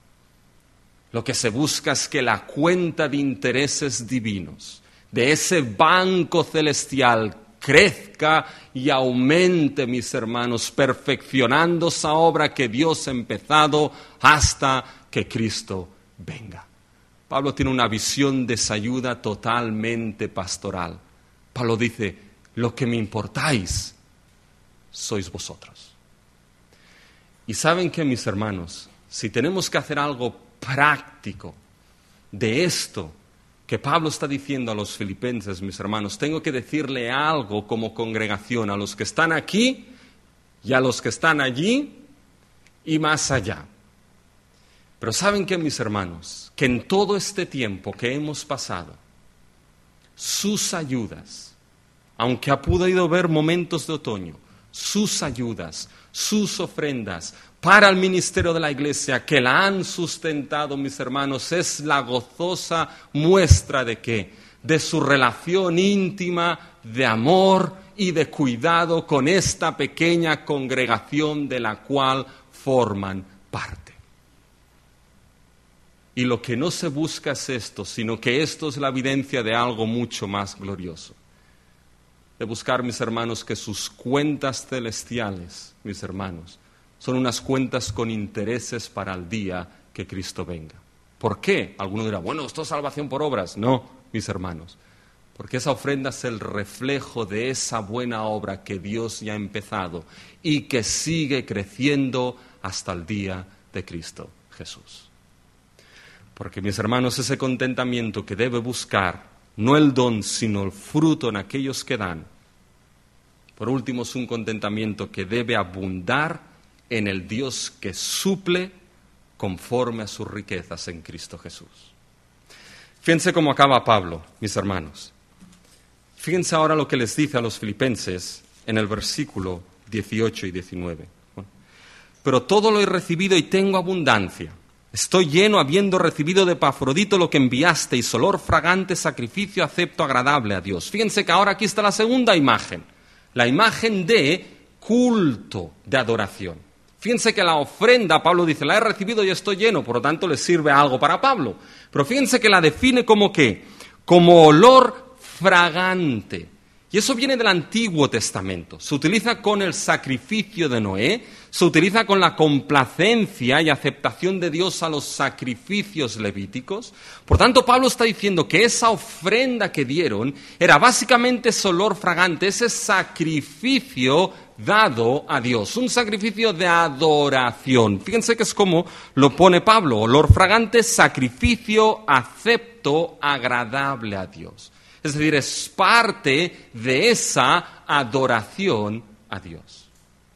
Lo que se busca es que la cuenta de intereses divinos de ese banco celestial crezca y aumente, mis hermanos, perfeccionando esa obra que Dios ha empezado hasta que Cristo venga. Pablo tiene una visión de esa ayuda totalmente pastoral. Pablo dice, lo que me importáis sois vosotros. Y ¿saben qué, mis hermanos? Si tenemos que hacer algo práctico de esto que Pablo está diciendo a los filipenses, mis hermanos, tengo que decirle algo como congregación a los que están aquí y a los que están allí y más allá. Pero ¿saben qué, mis hermanos? Que en todo este tiempo que hemos pasado, sus ayudas, aunque ha podido haber momentos de otoño, sus ayudas, sus ofrendas para el ministerio de la Iglesia que la han sustentado, mis hermanos, es la gozosa muestra de ¿qué? De su relación íntima, de amor y de cuidado con esta pequeña congregación de la cual forman parte. Y lo que no se busca es esto, sino que esto es la evidencia de algo mucho más glorioso. De buscar, mis hermanos, que sus cuentas celestiales, mis hermanos, son unas cuentas con intereses para el día que Cristo venga. ¿Por qué? Alguno dirá, bueno, esto es salvación por obras. No, mis hermanos, porque esa ofrenda es el reflejo de esa buena obra que Dios ya ha empezado y que sigue creciendo hasta el día de Cristo Jesús. Porque, mis hermanos, ese contentamiento que debe buscar, no el don, sino el fruto en aquellos que dan. Por último, es un contentamiento que debe abundar en el Dios que suple conforme a sus riquezas en Cristo Jesús. Fíjense cómo acaba Pablo, mis hermanos. Fíjense ahora lo que les dice a los filipenses en el versículo dieciocho y diecinueve. Bueno, pero todo lo he recibido y tengo abundancia. Estoy lleno habiendo recibido de Epafrodito lo que enviasteis, olor fragante, sacrificio acepto, agradable a Dios. Fíjense que ahora aquí está la segunda imagen, la imagen de culto, de adoración. Fíjense que la ofrenda, Pablo dice, la he recibido y estoy lleno, por lo tanto le sirve algo para Pablo. Pero fíjense que la define como ¿qué? Como olor fragante. Y eso viene del Antiguo Testamento. Se utiliza con el sacrificio de Noé, se utiliza con la complacencia y aceptación de Dios a los sacrificios levíticos. Por tanto, Pablo está diciendo que esa ofrenda que dieron era básicamente ese olor fragante, ese sacrificio dado a Dios, un sacrificio de adoración. Fíjense que es como lo pone Pablo, olor fragante, sacrificio acepto, agradable a Dios. Es decir, es parte de esa adoración a Dios.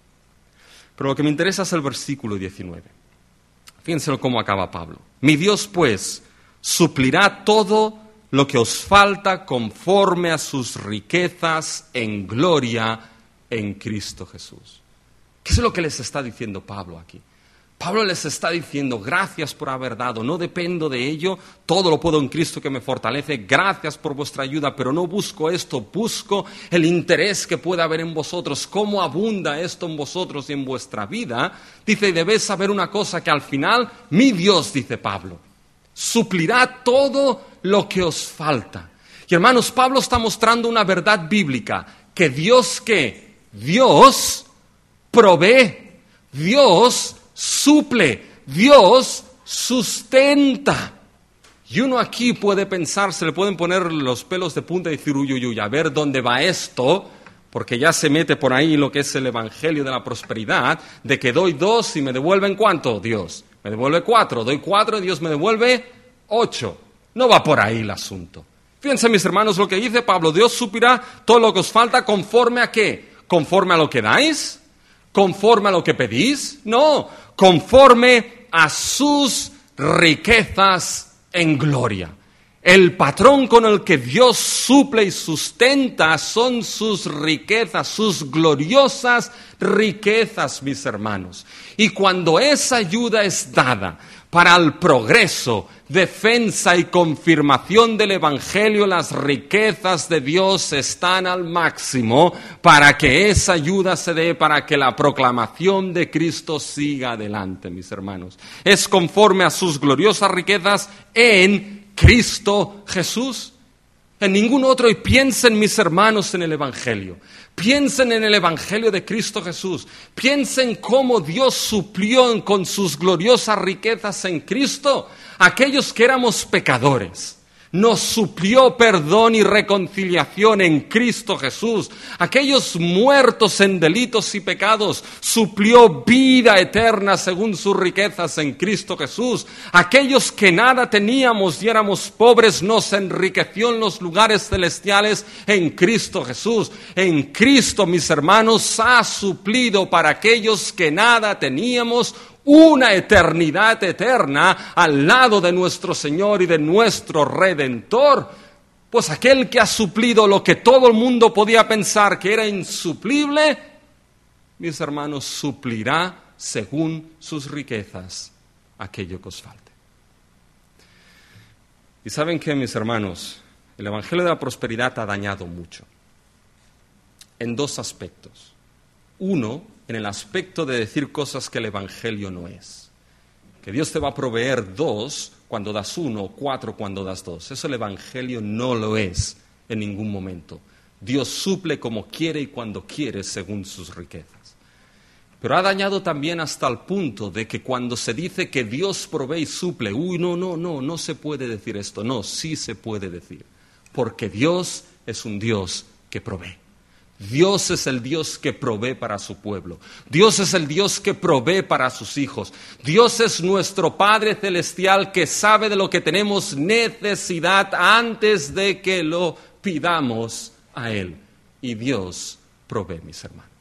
Pero lo que me interesa es el versículo diecinueve. Fíjense cómo acaba Pablo. Mi Dios, pues, suplirá todo lo que os falta conforme a sus riquezas en gloria en Cristo Jesús. ¿Qué es lo que les está diciendo Pablo aquí? Pablo les está diciendo, gracias por haber dado, no dependo de ello, todo lo puedo en Cristo que me fortalece, gracias por vuestra ayuda, pero no busco esto, busco el interés que pueda haber en vosotros, cómo abunda esto en vosotros y en vuestra vida. Dice, y debéis saber una cosa, que al final, mi Dios, dice Pablo, suplirá todo lo que os falta. Y hermanos, Pablo está mostrando una verdad bíblica, que Dios, ¿qué? Dios provee, Dios suple, Dios sustenta. Y uno aquí puede pensar, se le pueden poner los pelos de punta y decir, uy, uy, uy, a ver dónde va esto, porque ya se mete por ahí lo que es el evangelio de la prosperidad, de que doy dos y me devuelven ¿cuánto? Dios. Me devuelve cuatro, doy cuatro y Dios me devuelve ocho. No va por ahí el asunto. Fíjense, mis hermanos, lo que dice Pablo, Dios suplirá todo lo que os falta conforme a ¿qué? ¿Conforme a lo que dais? ¿Conforme a lo que pedís? No, conforme a sus riquezas en gloria. El patrón con el que Dios suple y sustenta son sus riquezas, sus gloriosas riquezas, mis hermanos. Y cuando esa ayuda es dada para el progreso, defensa y confirmación del Evangelio, las riquezas de Dios están al máximo para que esa ayuda se dé, para que la proclamación de Cristo siga adelante, mis hermanos. Es conforme a sus gloriosas riquezas en Cristo Jesús. En ningún otro. Y piensen, mis hermanos, en el Evangelio. Piensen en el Evangelio de Cristo Jesús. Piensen cómo Dios suplió con sus gloriosas riquezas en Cristo aquellos que éramos pecadores. Nos suplió perdón y reconciliación en Cristo Jesús. Aquellos muertos en delitos y pecados, suplió vida eterna según sus riquezas en Cristo Jesús. Aquellos que nada teníamos y éramos pobres, nos enriqueció en los lugares celestiales en Cristo Jesús. En Cristo, mis hermanos, ha suplido para aquellos que nada teníamos una eternidad eterna al lado de nuestro Señor y de nuestro Redentor. Pues aquel que ha suplido lo que todo el mundo podía pensar que era insuplible, mis hermanos, suplirá según sus riquezas aquello que os falte. Y ¿saben qué, mis hermanos? El Evangelio de la prosperidad ha dañado mucho en dos aspectos. Uno, en el aspecto de decir cosas que el Evangelio no es. Que Dios te va a proveer dos cuando das uno, o cuatro cuando das dos. Eso el Evangelio no lo es en ningún momento. Dios suple como quiere y cuando quiere según sus riquezas. Pero ha dañado también hasta el punto de que cuando se dice que Dios provee y suple, uy, no, no, no, no se puede decir esto. No, sí se puede decir. Porque Dios es un Dios que provee. Dios es el Dios que provee para su pueblo. Dios es el Dios que provee para sus hijos. Dios es nuestro Padre Celestial que sabe de lo que tenemos necesidad antes de que lo pidamos a Él. Y Dios provee, mis hermanos.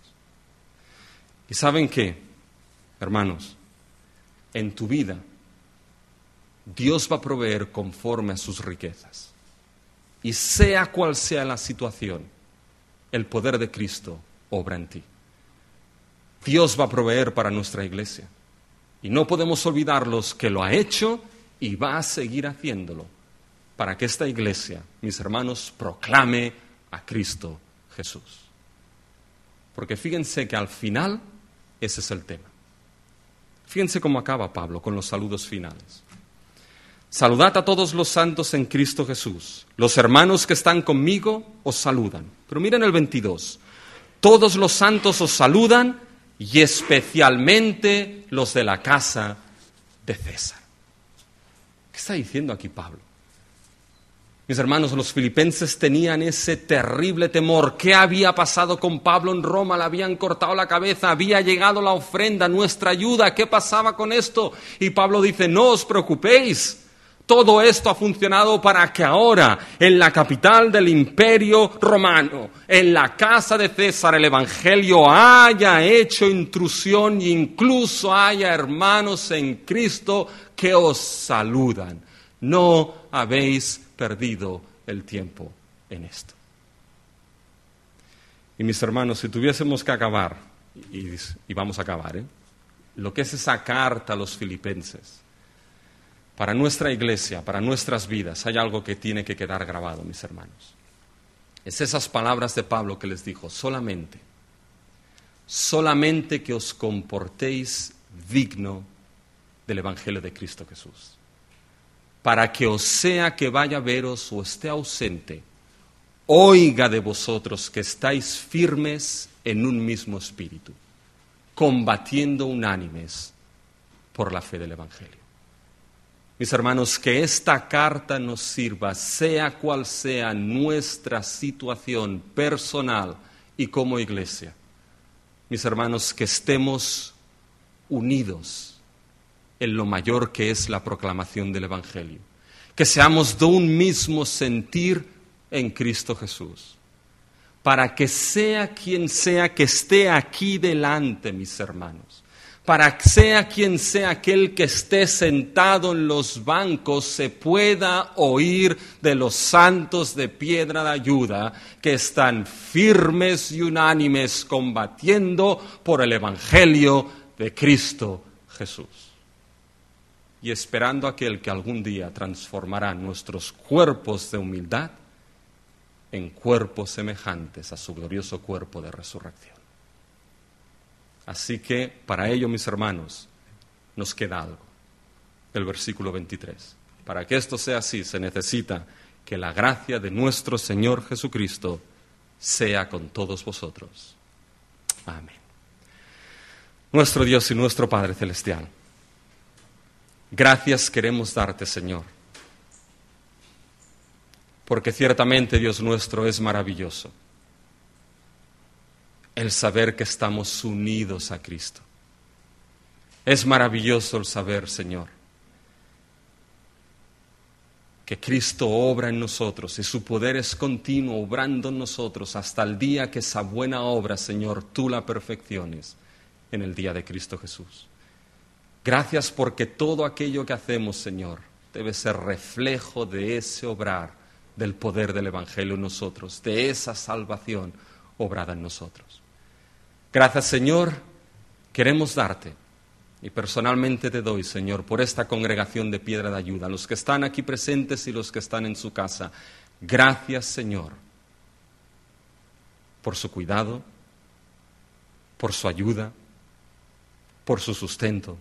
¿Y saben qué, hermanos? En tu vida, Dios va a proveer conforme a sus riquezas. Y sea cual sea la situación, el poder de Cristo obra en ti. Dios va a proveer para nuestra iglesia. Y no podemos olvidarlos que lo ha hecho y va a seguir haciéndolo para que esta iglesia, mis hermanos, proclame a Cristo Jesús. Porque fíjense que al final ese es el tema. Fíjense cómo acaba Pablo con los saludos finales. Saludad a todos los santos en Cristo Jesús. Los hermanos que están conmigo os saludan. Pero miren el veintidós. Todos los santos os saludan y especialmente los de la casa de César. ¿Qué está diciendo aquí Pablo? Mis hermanos, los filipenses tenían ese terrible temor. ¿Qué había pasado con Pablo en Roma? Le habían cortado la cabeza, había llegado la ofrenda, nuestra ayuda. ¿Qué pasaba con esto? Y Pablo dice, no os preocupéis. Todo esto ha funcionado para que ahora, en la capital del Imperio Romano, en la casa de César, el Evangelio haya hecho intrusión e incluso haya hermanos en Cristo que os saludan. No habéis perdido el tiempo en esto. Y mis hermanos, si tuviésemos que acabar, y, y vamos a acabar, ¿eh? lo que es esa carta a los filipenses, para nuestra iglesia, para nuestras vidas, hay algo que tiene que quedar grabado, mis hermanos. Es esas palabras de Pablo que les dijo, solamente, solamente que os comportéis digno del Evangelio de Cristo Jesús, para que os sea que vaya a veros o esté ausente, oiga de vosotros que estáis firmes en un mismo espíritu, combatiendo unánimes por la fe del Evangelio. Mis hermanos, que esta carta nos sirva, sea cual sea nuestra situación personal y como iglesia. Mis hermanos, que estemos unidos en lo mayor que es la proclamación del Evangelio. Que seamos de un mismo sentir en Cristo Jesús. Para que sea quien sea que esté aquí delante, mis hermanos, para que sea quien sea aquel que esté sentado en los bancos, se pueda oír de los santos de piedra de ayuda que están firmes y unánimes combatiendo por el Evangelio de Cristo Jesús. Y esperando a aquel que algún día transformará nuestros cuerpos de humildad en cuerpos semejantes a su glorioso cuerpo de resurrección. Así que, para ello, mis hermanos, nos queda algo. El versículo veintitrés. Para que esto sea así, se necesita que la gracia de nuestro Señor Jesucristo sea con todos vosotros. Amén. Nuestro Dios y nuestro Padre Celestial, gracias queremos darte, Señor, porque ciertamente, Dios nuestro, es maravilloso el saber que estamos unidos a Cristo. Es maravilloso el saber, Señor, que Cristo obra en nosotros y su poder es continuo obrando en nosotros hasta el día que esa buena obra, Señor, tú la perfecciones en el día de Cristo Jesús. Gracias porque todo aquello que hacemos, Señor, debe ser reflejo de ese obrar del poder del Evangelio en nosotros, de esa salvación obrada en nosotros. Gracias, Señor, queremos darte, y personalmente te doy, Señor, por esta congregación de Piedra de Ayuda, los que están aquí presentes y los que están en su casa. Gracias, Señor, por su cuidado, por su ayuda, por su sustento.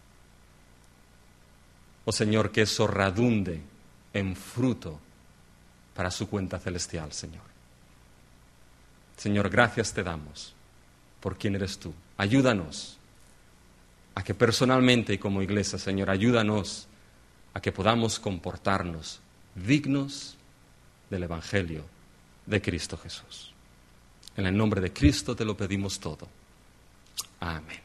Oh Señor, que eso redunde en fruto para su cuenta celestial, Señor. Señor, gracias te damos por quién eres tú. Ayúdanos a que personalmente y como iglesia, Señor, ayúdanos a que podamos comportarnos dignos del Evangelio de Cristo Jesús. En el nombre de Cristo te lo pedimos todo. Amén.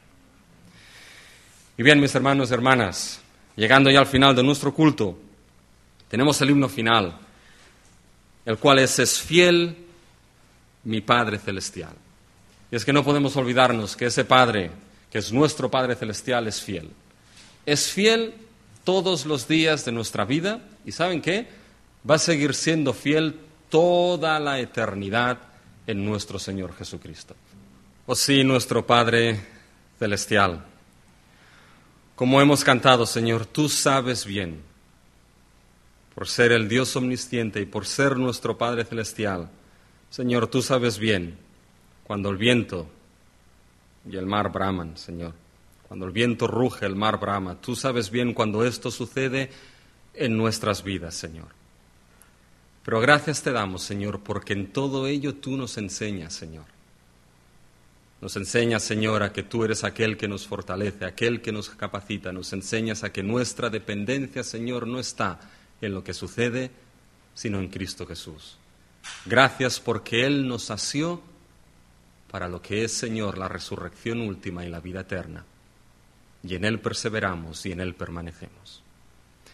Y bien, mis hermanos y hermanas, llegando ya al final de nuestro culto, tenemos el himno final, el cual es, es fiel mi Padre Celestial. Y es que no podemos olvidarnos que ese Padre, que es nuestro Padre Celestial, es fiel. Es fiel todos los días de nuestra vida y ¿saben qué? Va a seguir siendo fiel toda la eternidad en nuestro Señor Jesucristo. Oh sí, nuestro Padre Celestial, como hemos cantado, Señor, tú sabes bien, por ser el Dios omnisciente y por ser nuestro Padre Celestial, Señor, tú sabes bien cuando el viento y el mar braman, Señor, cuando el viento ruge, el mar brama, tú sabes bien cuando esto sucede en nuestras vidas, Señor. Pero gracias te damos, Señor, porque en todo ello tú nos enseñas, Señor. Nos enseñas, Señor, a que tú eres aquel que nos fortalece, aquel que nos capacita. Nos enseñas a que nuestra dependencia, Señor, no está en lo que sucede, sino en Cristo Jesús. Gracias porque Él nos asió para lo que es, Señor, la resurrección última y la vida eterna. Y en Él perseveramos y en Él permanecemos.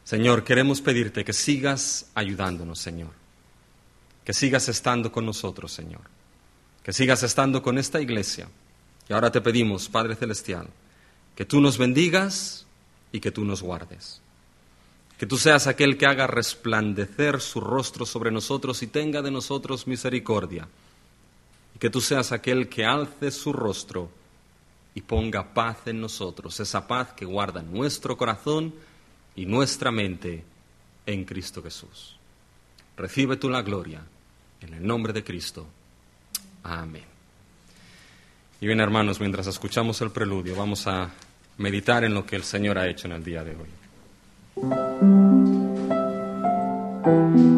Señor, queremos pedirte que sigas ayudándonos, Señor. Que sigas estando con nosotros, Señor. Que sigas estando con esta iglesia. Y ahora te pedimos, Padre Celestial, que tú nos bendigas y que tú nos guardes. Que tú seas aquel que haga resplandecer su rostro sobre nosotros y tenga de nosotros misericordia. Y que tú seas aquel que alce su rostro y ponga paz en nosotros, esa paz que guarda nuestro corazón y nuestra mente en Cristo Jesús. Recibe tú la gloria en el nombre de Cristo. Amén. Y bien, hermanos, mientras escuchamos el preludio, vamos a meditar en lo que el Señor ha hecho en el día de hoy.